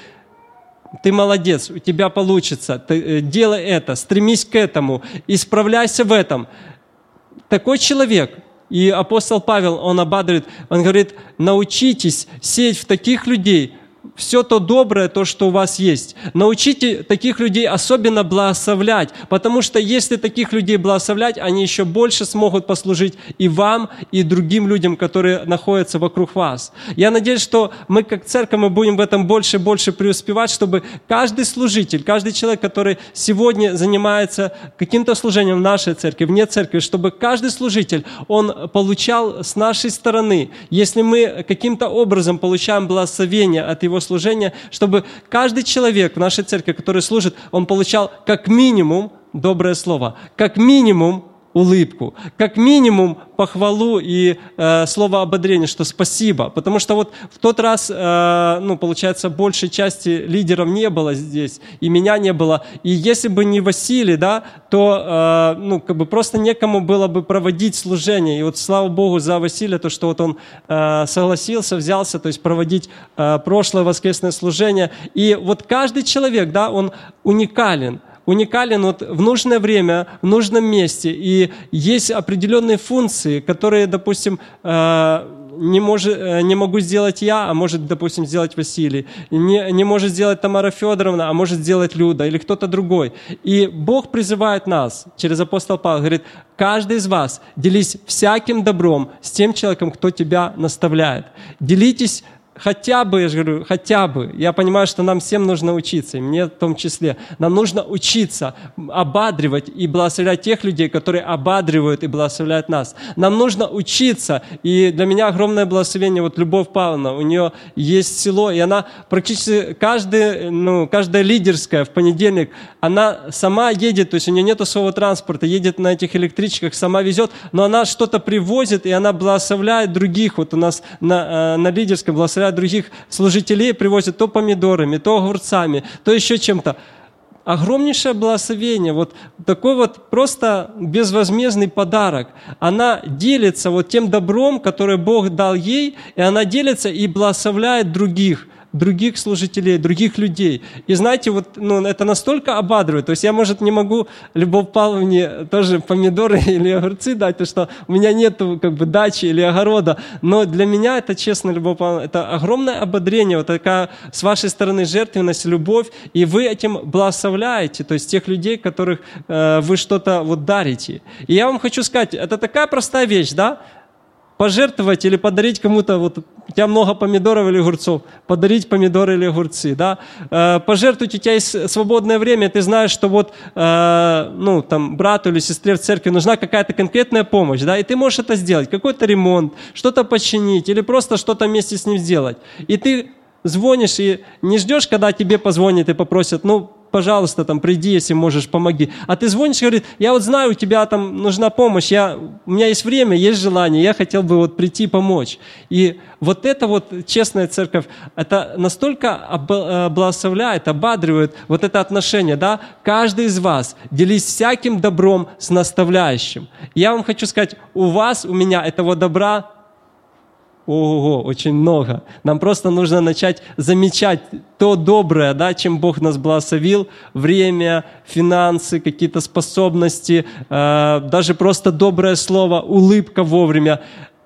ты молодец, у тебя получится, ты, делай это, стремись к этому, исправляйся в этом. Такой человек, и апостол Павел, он ободряет, он говорит, научитесь сеять в таких людей все то доброе, то, что у вас есть. Научите таких людей особенно благословлять, потому что если таких людей благословлять, они еще больше смогут послужить и вам, и другим людям, которые находятся вокруг вас. Я надеюсь, что мы как церковь мы будем в этом больше и больше преуспевать, чтобы каждый служитель, каждый человек, который сегодня занимается каким-то служением в нашей церкви, вне церкви, чтобы каждый служитель, он получал с нашей стороны, если мы каким-то образом получаем благословение от его служения, чтобы каждый человек в нашей церкви, который служит, он получал как минимум доброе слово, как минимум улыбку, как минимум похвалу и э, слово ободрения, что спасибо. Потому что вот в тот раз, э, ну, получается, большей части лидеров не было здесь, и меня не было. И если бы не Василий, да, то, э, ну, как бы просто некому было бы проводить служение. И вот слава Богу за Василия, то, что вот он э, согласился, взялся, то есть проводить э, прошлое воскресное служение. И вот каждый человек, да, он уникален. уникален вот в нужное время, в нужном месте. И есть определенные функции, которые, допустим, не, может, не могу сделать я, а может, допустим, сделать Василий. Не, не может сделать Тамара Федоровна, а может сделать Люда или кто-то другой. И Бог призывает нас через апостола Павла, говорит, каждый из вас делись всяким добром с тем человеком, кто тебя наставляет. Делитесь хотя бы, я же говорю, хотя бы. Я понимаю, что нам всем нужно учиться, и мне в том числе. Нам нужно учиться ободривать и благословлять тех людей, которые ободривают и благословляют нас. Нам нужно учиться, и для меня огромное благословение, вот Любовь Павловна, у нее есть село, и она практически каждый, ну, каждая лидерская в понедельник, она сама едет, то есть у нее нет своего транспорта, едет на этих электричках, сама везет, но она что-то привозит, и она благословляет других. Вот у нас на, на лидерском благословляет других служителей, привозят то помидорами, то огурцами, то еще чем-то. Огромнейшее благословение, вот такой вот просто безвозмездный подарок. Она делится вот тем добром, которое Бог дал ей, и она делится и благословляет других. других служителей, других людей. И знаете, вот, ну, это настолько ободривает. То есть я, может, не могу Любовь Павловне тоже помидоры или огурцы дать, потому что у меня нет как бы дачи или огорода. Но для меня это, честно, Любовь Павловна, это огромное ободрение, вот такая с вашей стороны жертвенность, любовь, и вы этим благословляете, то есть тех людей, которых э, вы что-то вот дарите. И я вам хочу сказать, это такая простая вещь, да? Пожертвовать или подарить кому-то, вот у тебя много помидоров или огурцов, подарить помидоры или огурцы, да, э, пожертвовать, у тебя есть свободное время, ты знаешь, что вот, э, ну, там, брату или сестре в церкви нужна какая-то конкретная помощь, да, и ты можешь это сделать, какой-то ремонт, что-то починить или просто что-то вместе с ним сделать. И ты звонишь и не ждешь, когда тебе позвонят и попросят, ну, пожалуйста, там, приди, если можешь, помоги. А ты звонишь и говоришь, я вот знаю, у тебя там нужна помощь, я, у меня есть время, есть желание, я хотел бы вот прийти помочь. И вот это вот честная церковь, это настолько благословляет, ободривает вот это отношение, да? Каждый из вас делись всяким добром с наставляющим. Я вам хочу сказать, у вас, у меня этого добра ого, очень много. Нам просто нужно начать замечать то доброе, да, чем Бог нас благословил, время, финансы, какие-то способности, э, даже просто доброе слово, улыбка вовремя.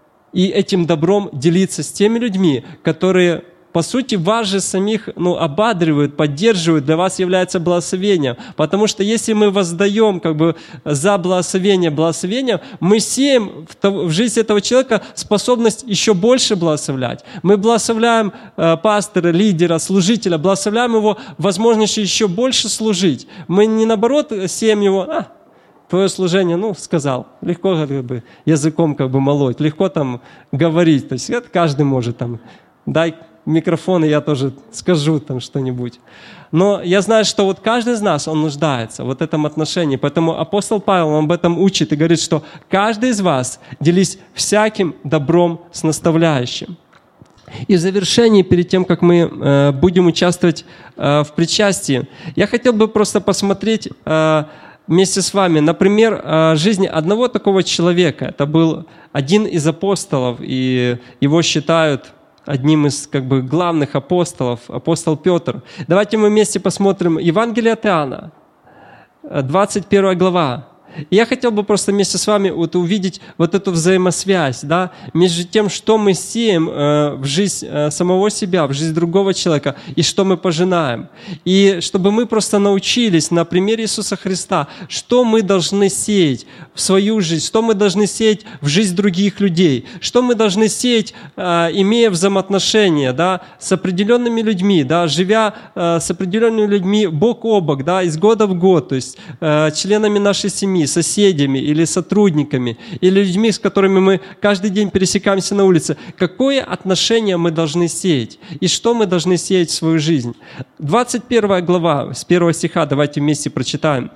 И этим добром делиться с теми людьми, которые, по сути, вас же самих ну, ободривают, поддерживают, для вас является благословением. Потому что если мы воздаем как бы, за благословение благословение, мы сеем в, в жизнь этого человека способность еще больше благословлять. Мы благословляем э, пастора, лидера, служителя, благословляем его возможность еще больше служить. Мы не наоборот сеем его... А, твое служение, ну, сказал, легко как бы, языком как бы молоть, легко там говорить. То есть это каждый может там, дай микрофон, и я тоже скажу там что-нибудь. Но я знаю, что вот каждый из нас, он нуждается в этом отношении. Поэтому апостол Павел он об этом учит и говорит, что каждый из вас делись всяким добром с наставляющим. И в завершении, перед тем, как мы э, будем участвовать э, в причастии, я хотел бы просто посмотреть э, вместе с вами, например, э, жизни одного такого человека. Это был один из апостолов, и его считают одним из как бы, главных апостолов, апостол Петр. Давайте мы вместе посмотрим Евангелие от Иоанна, двадцать первая глава. И я хотел бы просто вместе с вами вот увидеть вот эту взаимосвязь, да, между тем, что мы сеем э, в жизнь э, самого себя, в жизнь другого человека, и что мы пожинаем. И чтобы мы просто научились на примере Иисуса Христа, что мы должны сеять в свою жизнь, что мы должны сеять в жизнь других людей, что мы должны сеять, э, имея взаимоотношения, да, с определенными людьми, да, живя э, с определенными людьми бок о бок, да, из года в год, то есть э, членами нашей семьи, соседями или сотрудниками, или людьми, с которыми мы каждый день пересекаемся на улице. Какое отношение мы должны сеять? И что мы должны сеять в свою жизнь? двадцать первая глава, с первого стиха, давайте вместе прочитаем.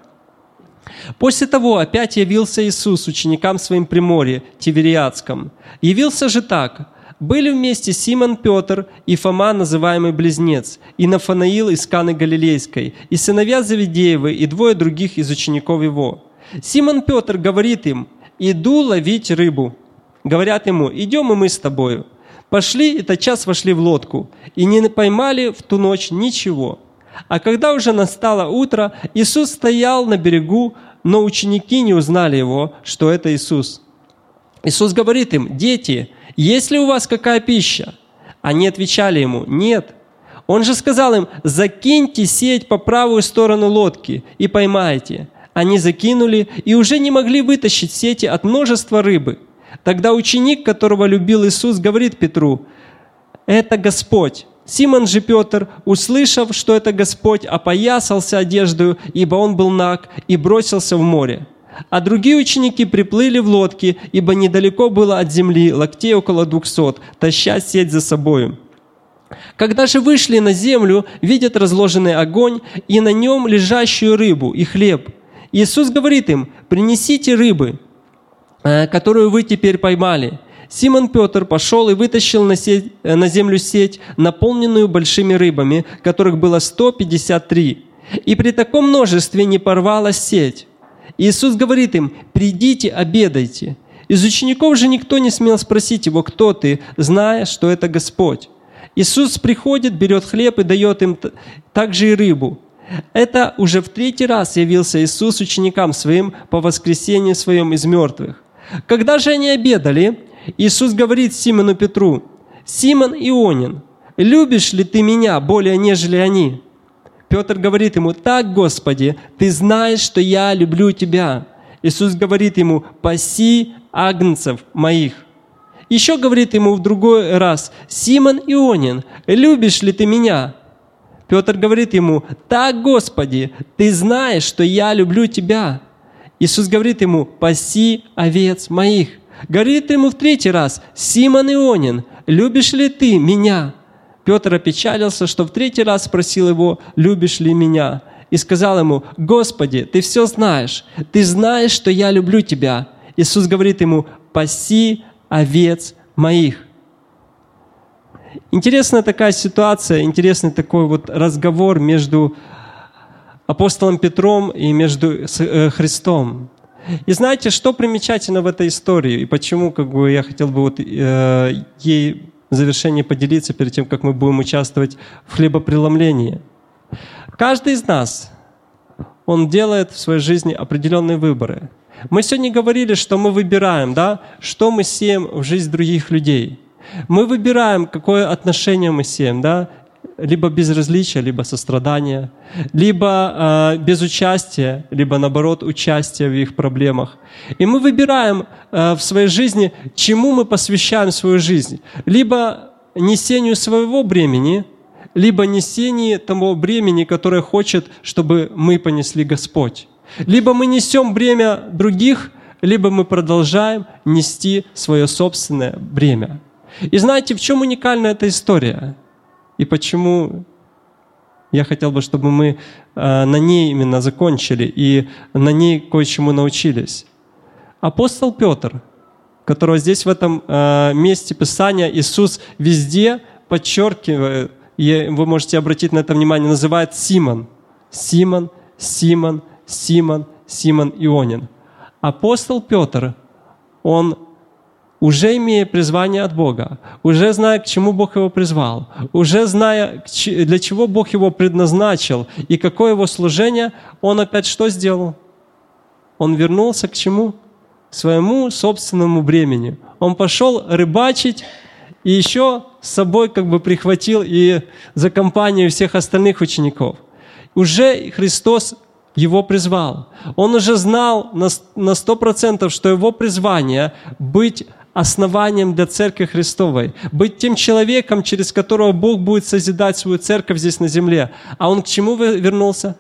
«После того опять явился Иисус ученикам своим при море Тивериадском. Явился же так. Были вместе Симон Петр и Фома, называемый Близнец, и Нафанаил из Каны Галилейской, и сыновья Завидеевы, и двое других из учеников его. Симон Петр говорит им, иду ловить рыбу. Говорят ему, идем и мы с тобою. Пошли и тотчас вошли в лодку, и не поймали в ту ночь ничего. А когда уже настало утро, Иисус стоял на берегу, но ученики не узнали его, что это Иисус. Иисус говорит им, дети, есть ли у вас какая пища? Они отвечали ему, нет. Он же сказал им, закиньте сеть по правую сторону лодки и поймайте. Они закинули и уже не могли вытащить сети от множества рыбы. Тогда ученик, которого любил Иисус, говорит Петру, «Это Господь». Симон же Петр, услышав, что это Господь, опоясался одеждою, ибо он был наг, и бросился в море. А другие ученики приплыли в лодке, ибо недалеко было от земли, локтей около двухсот, таща сеть за собою. Когда же вышли на землю, видят разложенный огонь и на нем лежащую рыбу и хлеб. Иисус говорит им, принесите рыбы, которую вы теперь поймали. Симон Петр пошел и вытащил на, сеть, на землю сеть, наполненную большими рыбами, которых было сто пятьдесят три. И при таком множестве не порвалась сеть. Иисус говорит им, придите, обедайте. Из учеников же никто не смел спросить его, кто ты, зная, что это Господь. Иисус приходит, берет хлеб и дает им также и рыбу. Это уже в третий раз явился Иисус ученикам своим по воскресению своем из мертвых. Когда же они обедали, Иисус говорит Симону Петру, «Симон Ионин, любишь ли ты меня более, нежели они?» Петр говорит ему, «Так, Господи, ты знаешь, что я люблю тебя». Иисус говорит ему, «Паси агнцев моих». Еще говорит ему в другой раз, «Симон Ионин, любишь ли ты меня?» Петр говорит ему, «Так, Господи, ты знаешь, что я люблю тебя». Иисус говорит ему, «Паси овец моих». Говорит ему в третий раз, «Симон Ионин, любишь ли ты меня?» Петр опечалился, что в третий раз спросил его, «Любишь ли меня?» и сказал ему: «Господи, Ты все знаешь, Ты знаешь, что я люблю Тебя». Иисус говорит ему: «Паси овец моих». Интересная такая ситуация, интересный такой вот разговор между апостолом Петром и между Христом. И знаете, что примечательно в этой истории, и почему как бы, я хотел бы вот, э, ей в завершении поделиться перед тем, как мы будем участвовать в хлебопреломлении. Каждый из нас, он делает в своей жизни определенные выборы. Мы сегодня говорили, что мы выбираем, да, что мы сеем в жизнь других людей. Мы выбираем, какое отношение мы сеем, да, либо безразличие, либо сострадание, либо э, безучастие, либо, наоборот, участие в их проблемах. И мы выбираем э, в своей жизни, чему мы посвящаем свою жизнь. Либо несению своего бремени, либо несению того бремени, которое хочет, чтобы мы понесли Господь. Либо мы несем бремя других, либо мы продолжаем нести свое собственное бремя. И знаете, в чем уникальна эта история? И почему я хотел бы, чтобы мы э, на ней именно закончили и на ней кое-чему научились. Апостол Петр, которого здесь в этом э, месте Писания Иисус везде подчеркивает, и вы можете обратить на это внимание, называет Симон. Симон, Симон, Симон, Симон Ионин. Апостол Петр, он, уже имея призвание от Бога, уже зная, к чему Бог его призвал, уже зная, для чего Бог его предназначил и какое его служение, он опять что сделал? Он вернулся к чему? К своему собственному бремени. Он пошел рыбачить и еще с собой как бы прихватил и за компанию всех остальных учеников. Уже Христос его призвал. Он уже знал на сто процентов, что его призвание быть основанием для Церкви Христовой, быть тем человеком, через которого Бог будет созидать свою церковь здесь на земле. А он к чему вернулся?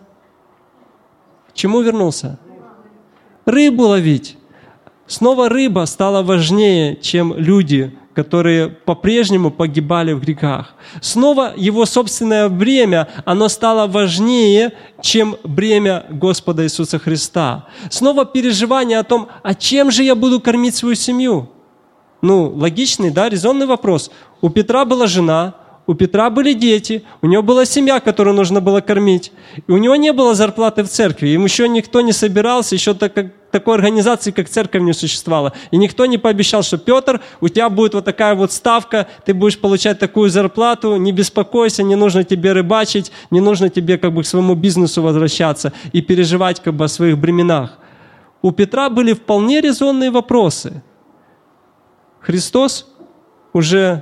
К чему вернулся? Рыбу ловить. Снова рыба стала важнее, чем люди, которые по-прежнему погибали в грехах. Снова его собственное бремя, оно стало важнее, чем бремя Господа Иисуса Христа. Снова переживание о том, а чем же я буду кормить свою семью? Ну, логичный, да, резонный вопрос. У Петра была жена, у Петра были дети, у него была семья, которую нужно было кормить. И у него не было зарплаты в церкви, ему еще никто не собирался, еще так, как, такой организации, как церковь, не существовало. И никто не пообещал, что Петр, у тебя будет вот такая вот ставка, ты будешь получать такую зарплату, не беспокойся, не нужно тебе рыбачить, не нужно тебе как бы к своему бизнесу возвращаться и переживать как бы о своих бременах. У Петра были вполне резонные вопросы. Христос уже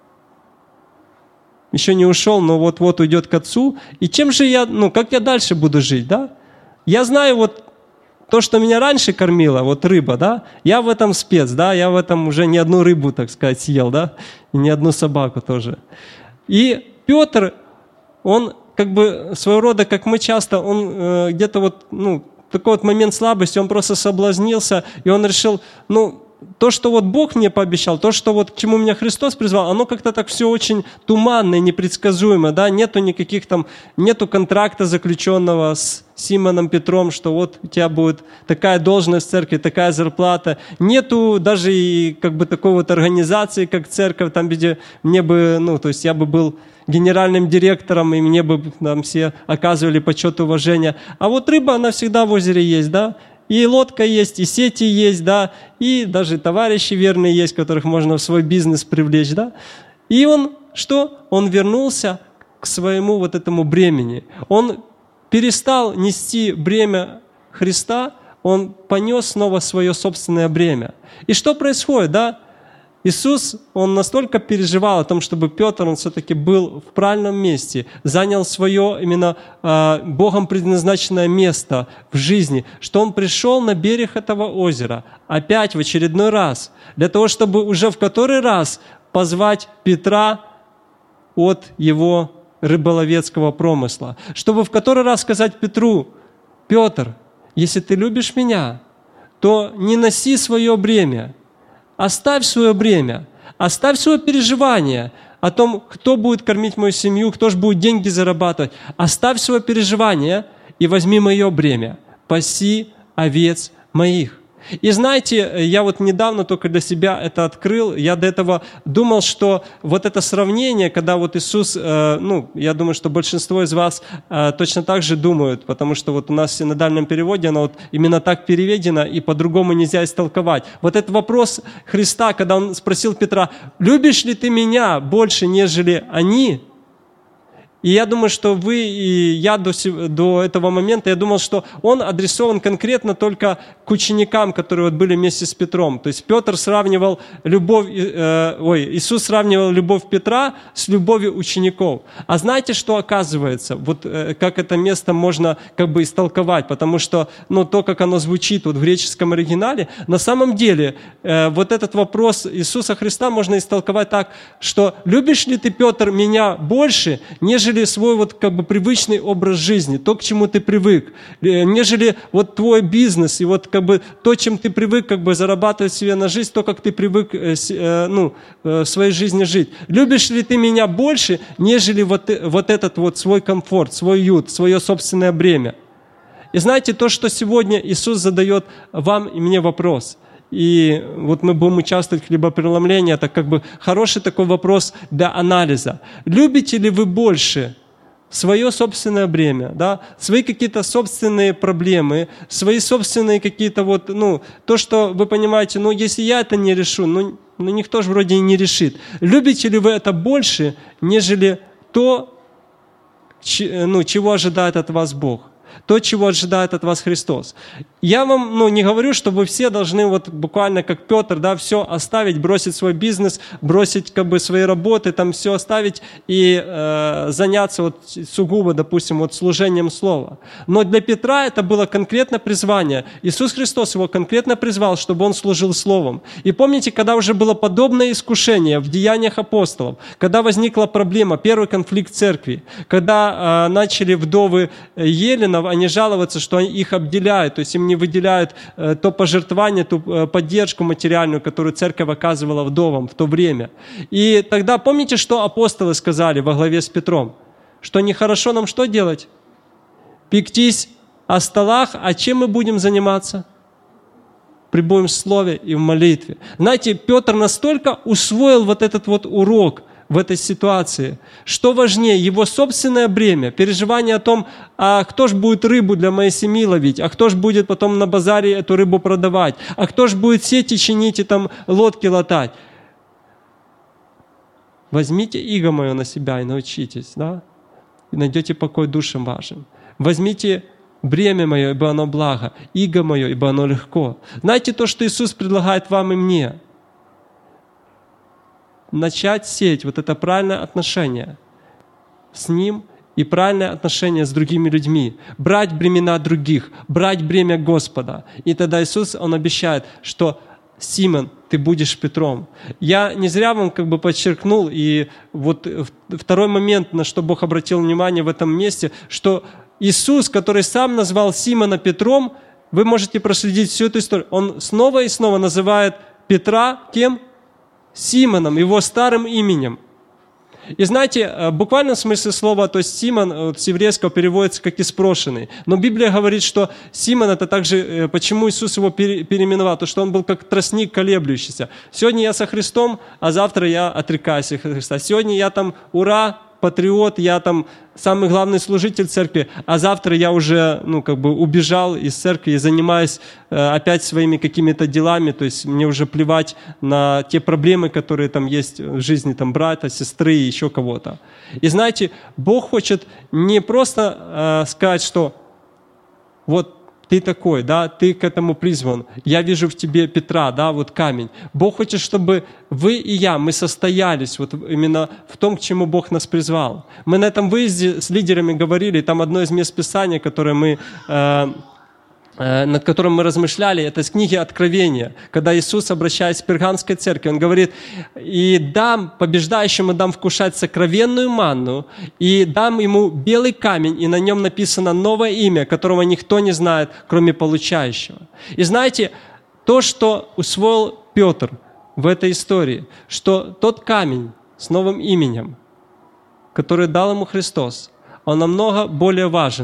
еще не ушел, но вот-вот уйдет к Отцу. И чем же я, ну, как я дальше буду жить, да? Я знаю вот то, что меня раньше кормило, вот рыба, да? Я в этом спец, да? Я в этом уже не одну рыбу, так сказать, съел, да? И не одну собаку тоже. И Петр, он как бы своего рода, как мы часто, он э, где-то вот, ну, такой вот момент слабости, он просто соблазнился, и он решил, ну, то, что вот Бог мне пообещал, то, что вот к чему меня Христос призвал, оно как-то так все очень туманно и непредсказуемо, да, нету никаких там, нету контракта заключенного с Симоном Петром, что вот у тебя будет такая должность в церкви, такая зарплата, нету даже и как бы такой вот организации, как церковь, там, где мне бы, ну, то есть я бы был генеральным директором, и мне бы там все оказывали почет и уважение. А вот рыба, она всегда в озере есть, да, и лодка есть, и сети есть, да, и даже товарищи верные есть, которых можно в свой бизнес привлечь, да. И он что? Он вернулся к своему вот этому бремени. Он перестал нести бремя Христа, он понес снова свое собственное бремя. И что происходит, да? Иисус, он настолько переживал о том, чтобы Петр, он все-таки был в правильном месте, занял свое именно э, Богом предназначенное место в жизни, что он пришел на берег этого озера, опять в очередной раз, для того, чтобы уже в который раз позвать Петра от его рыболовецкого промысла, чтобы в который раз сказать Петру: Петр, если ты любишь меня, то не носи свое бремя, оставь свое бремя, оставь свое переживание о том, кто будет кормить мою семью, кто же будет деньги зарабатывать. Оставь свое переживание и возьми мое бремя, паси овец моих». И знаете, я вот недавно только для себя это открыл, я до этого думал, что вот это сравнение, когда вот Иисус, э, ну, я думаю, что большинство из вас э, точно так же думают, потому что вот у нас в синодальном переводе оно вот именно так переведено, и по-другому нельзя истолковать. Вот этот вопрос Христа, когда Он спросил Петра: «Любишь ли ты меня больше, нежели они?» И я думаю, что вы и я до, до этого момента, я думал, что он адресован конкретно только к ученикам, которые вот были вместе с Петром. То есть Петр сравнивал любовь, э, ой, Иисус сравнивал любовь Петра с любовью учеников. А знаете, что оказывается? Вот э, как это место можно как бы истолковать, потому что, ну, то, как оно звучит вот в греческом оригинале, на самом деле э, вот этот вопрос Иисуса Христа можно истолковать так, что «любишь ли ты, Петр, меня больше, нежели свой вот как бы привычный образ жизни, то, к чему ты привык, нежели вот твой бизнес и вот как бы то, чем ты привык как бы зарабатывать себе на жизнь, то, как ты привык ну, в своей жизни жить. Любишь ли ты меня больше, нежели вот, вот этот вот свой комфорт, свой уют, свое собственное бремя?» И знаете, то, что сегодня Иисус задает вам и мне вопрос, и вот мы будем участвовать в хлебопреломлении, это как бы хороший такой вопрос для анализа. Любите ли вы больше свое собственное бремя, да? Свои какие-то собственные проблемы, свои собственные какие-то вот, ну, то, что вы понимаете, ну, если я это не решу, ну, ну никто же вроде и не решит. Любите ли вы это больше, нежели то, ч, ну, чего ожидает от вас Бог? То, чего ожидает от вас Христос. Я вам ну, не говорю, что вы все должны вот буквально как Петр, да, все оставить, бросить свой бизнес, бросить как бы свои работы, там все оставить и э, заняться вот сугубо, допустим, вот служением Слова. Но для Петра это было конкретно призвание. Иисус Христос его конкретно призвал, чтобы он служил Словом. И помните, когда уже было подобное искушение в Деяниях апостолов, когда возникла проблема, первый конфликт церкви, когда э, начали вдовы Еленов, они жаловаться, что их обделяют, то есть им не выделяют э, то пожертвование, ту э, поддержку материальную, которую церковь оказывала вдовам в то время. И тогда помните, что апостолы сказали во главе с Петром? Что нехорошо нам что делать? Пектись о столах, а чем мы будем заниматься? Пребудем в слове и в молитве. Знаете, Петр настолько усвоил вот этот вот урок в этой ситуации. Что важнее, его собственное бремя, переживание о том, а кто же будет рыбу для моей семьи ловить, а кто же будет потом на базаре эту рыбу продавать, а кто же будет сети чинить и там лодки латать. Возьмите иго мое на себя и научитесь, да? И найдете покой душам вашим. Возьмите бремя мое, ибо оно благо, иго мое, ибо оно легко. Знаете то, что Иисус предлагает вам и мне? Начать сеять вот это правильное отношение с Ним и правильное отношение с другими людьми. Брать бремена других, брать бремя Господа. И тогда Иисус, Он обещает, что Симон, ты будешь Петром. Я не зря вам как бы подчеркнул, и вот второй момент, на что Бог обратил внимание в этом месте, что Иисус, который сам назвал Симона Петром, вы можете проследить всю эту историю, Он снова и снова называет Петра кем? Симоном, его старым именем. И знаете, буквально в смысле слова, то есть Симон вот, с еврейского переводится как «испрошенный». Но Библия говорит, что Симон это также, почему Иисус его переименовал, то что он был как тростник колеблющийся. Сегодня я со Христом, а завтра я отрекаюсь от Христа. Сегодня я там ура, патриот, я там самый главный служитель церкви, а завтра я уже, ну, как бы убежал из церкви и занимаюсь э, опять своими какими-то делами, то есть мне уже плевать на те проблемы, которые там есть в жизни там брата, сестры и еще кого-то. И знаете, Бог хочет не просто э, сказать, что вот ты такой, да, ты к этому призван. Я вижу в тебе Петра, да, вот камень. Бог хочет, чтобы вы и я, мы состоялись вот именно в том, к чему Бог нас призвал. Мы на этом выезде с лидерами говорили, там одно из мест Писания, которое мы... Э, над которым мы размышляли, это из книги Откровения, когда Иисус, обращаясь к Перганской церкви, Он говорит: «И дам побеждающему дам вкушать сокровенную манну, и дам ему белый камень, и на нем написано новое имя, которого никто не знает, кроме получающего». И знаете, то, что усвоил Петр в этой истории, что тот камень с новым именем, который дал ему Христос, он намного более важен,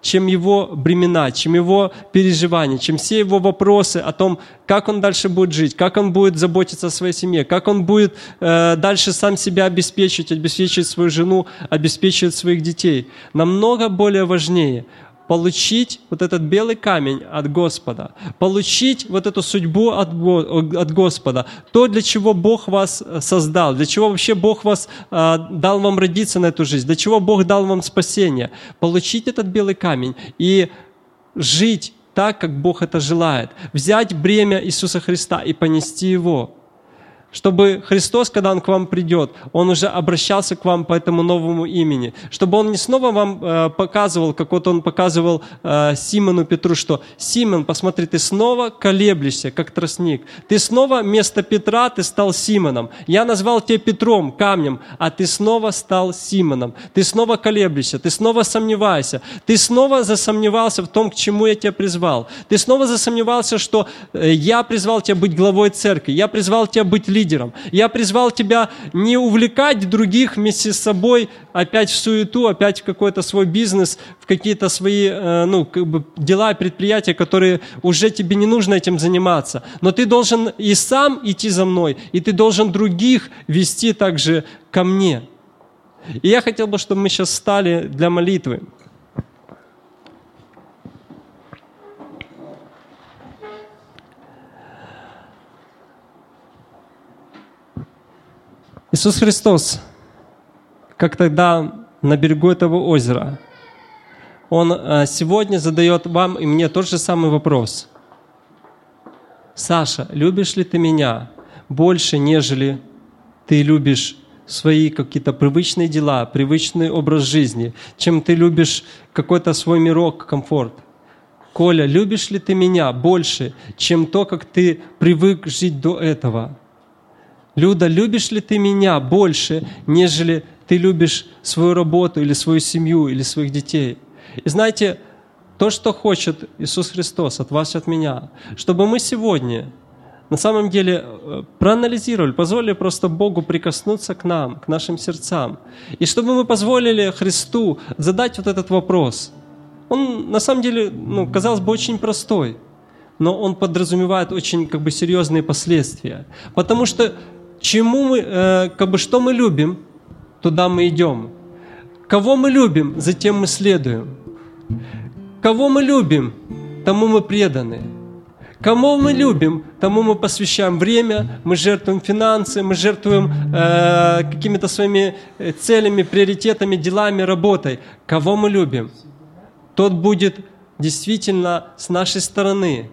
чем его бремена, чем его переживания, чем все его вопросы о том, как он дальше будет жить, как он будет заботиться о своей семье, как он будет э, дальше сам себя обеспечивать, обеспечивать свою жену, обеспечивать своих детей. Намного более важнее получить вот этот белый камень от Господа, получить вот эту судьбу от, от Господа, то, для чего Бог вас создал, для чего вообще Бог вас э, дал вам родиться на эту жизнь, для чего Бог дал вам спасение. Получить этот белый камень и жить так, как Бог это желает. Взять бремя Иисуса Христа и понести его. Чтобы Христос, когда Он к вам придет, Он уже обращался к вам по этому новому имени. Чтобы Он не снова вам э, показывал, как вот Он показывал э, Симону Петру, что «Симон, посмотри, ты снова колеблешься, как тростник. Ты снова вместо Петра ты стал Симоном. Я назвал тебя Петром, камнем, а ты снова стал Симоном. Ты снова колеблешься, ты снова сомневаешься. Ты снова засомневался в том, к чему я тебя призвал. Ты снова засомневался, что э, я призвал тебя быть главой церкви, я призвал тебя быть лидером. Я призвал тебя не увлекать других вместе с собой опять в суету, опять в какой-то свой бизнес, в какие-то свои э, ну, как бы дела и предприятия, которые уже тебе не нужно этим заниматься. Но ты должен и сам идти за мной, и ты должен других вести также ко мне. И я хотел бы, чтобы мы сейчас встали для молитвы. Иисус Христос, как тогда на берегу этого озера, Он сегодня задает вам и мне тот же самый вопрос. Саша, любишь ли ты меня больше, нежели ты любишь свои какие-то привычные дела, привычный образ жизни, чем ты любишь какой-то свой мирок, комфорт? Коля, любишь ли ты меня больше, чем то, как ты привык жить до этого? Люда, любишь ли ты меня больше, нежели ты любишь свою работу или свою семью, или своих детей? И знаете, то, что хочет Иисус Христос от вас и от меня, чтобы мы сегодня на самом деле проанализировали, позволили просто Богу прикоснуться к нам, к нашим сердцам. И чтобы мы позволили Христу задать вот этот вопрос. Он на самом деле, ну, казалось бы, очень простой, но он подразумевает очень как бы серьезные последствия. Потому что чему мы, э, как бы, что мы любим, туда мы идем. Кого мы любим, затем мы следуем. Кого мы любим, тому мы преданы. Кому мы любим, тому мы посвящаем время, мы жертвуем финансы, мы жертвуем э, какими-то своими целями, приоритетами, делами, работой. Кого мы любим, тот будет действительно с нашей стороны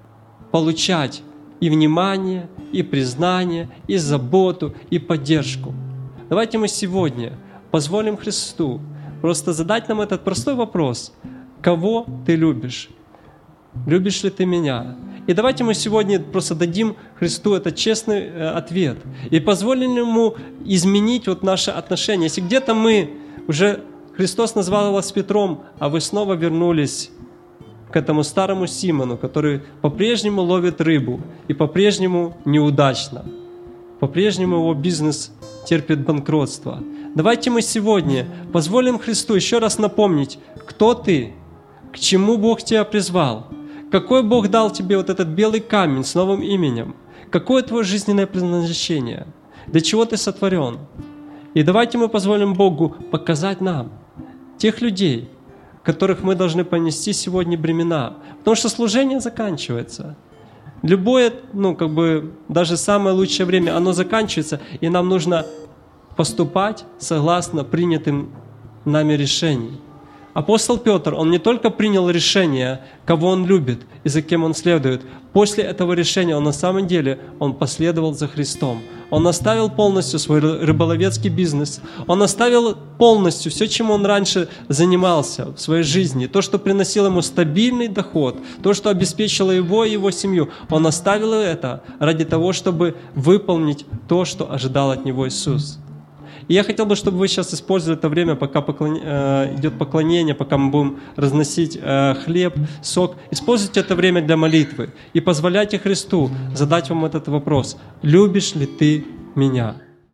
получать и внимание, и признание, и заботу, и поддержку. Давайте мы сегодня позволим Христу просто задать нам этот простой вопрос. Кого ты любишь? Любишь ли ты меня? И давайте мы сегодня просто дадим Христу этот честный э, ответ. И позволим Ему изменить вот наши отношения. Если где-то мы уже, Христос назвал вас Петром, а вы снова вернулись к этому старому Симону, который по-прежнему ловит рыбу и по-прежнему неудачно. По-прежнему его бизнес терпит банкротство. Давайте мы сегодня позволим Христу еще раз напомнить, кто ты, к чему Бог тебя призвал, какой Бог дал тебе вот этот белый камень с новым именем, какое твое жизненное предназначение, для чего ты сотворен. И давайте мы позволим Богу показать нам тех людей, которых мы должны понести сегодня бремена. Потому что служение заканчивается. Любое, ну, как бы, даже самое лучшее время, оно заканчивается, и нам нужно поступать согласно принятым нами решениям. Апостол Петр, он не только принял решение, кого он любит и за кем он следует. После этого решения он на самом деле он последовал за Христом. Он оставил полностью свой рыболовецкий бизнес. Он оставил полностью все, чем он раньше занимался в своей жизни. То, что приносило ему стабильный доход, то, что обеспечило его и его семью. Он оставил это ради того, чтобы выполнить то, что ожидал от него Иисус. И я хотел бы, чтобы вы сейчас использовали это время, пока поклон... э, идет поклонение, пока мы будем разносить э, хлеб, сок. Используйте это время для молитвы и позволяйте Христу задать вам этот вопрос. Любишь ли ты меня?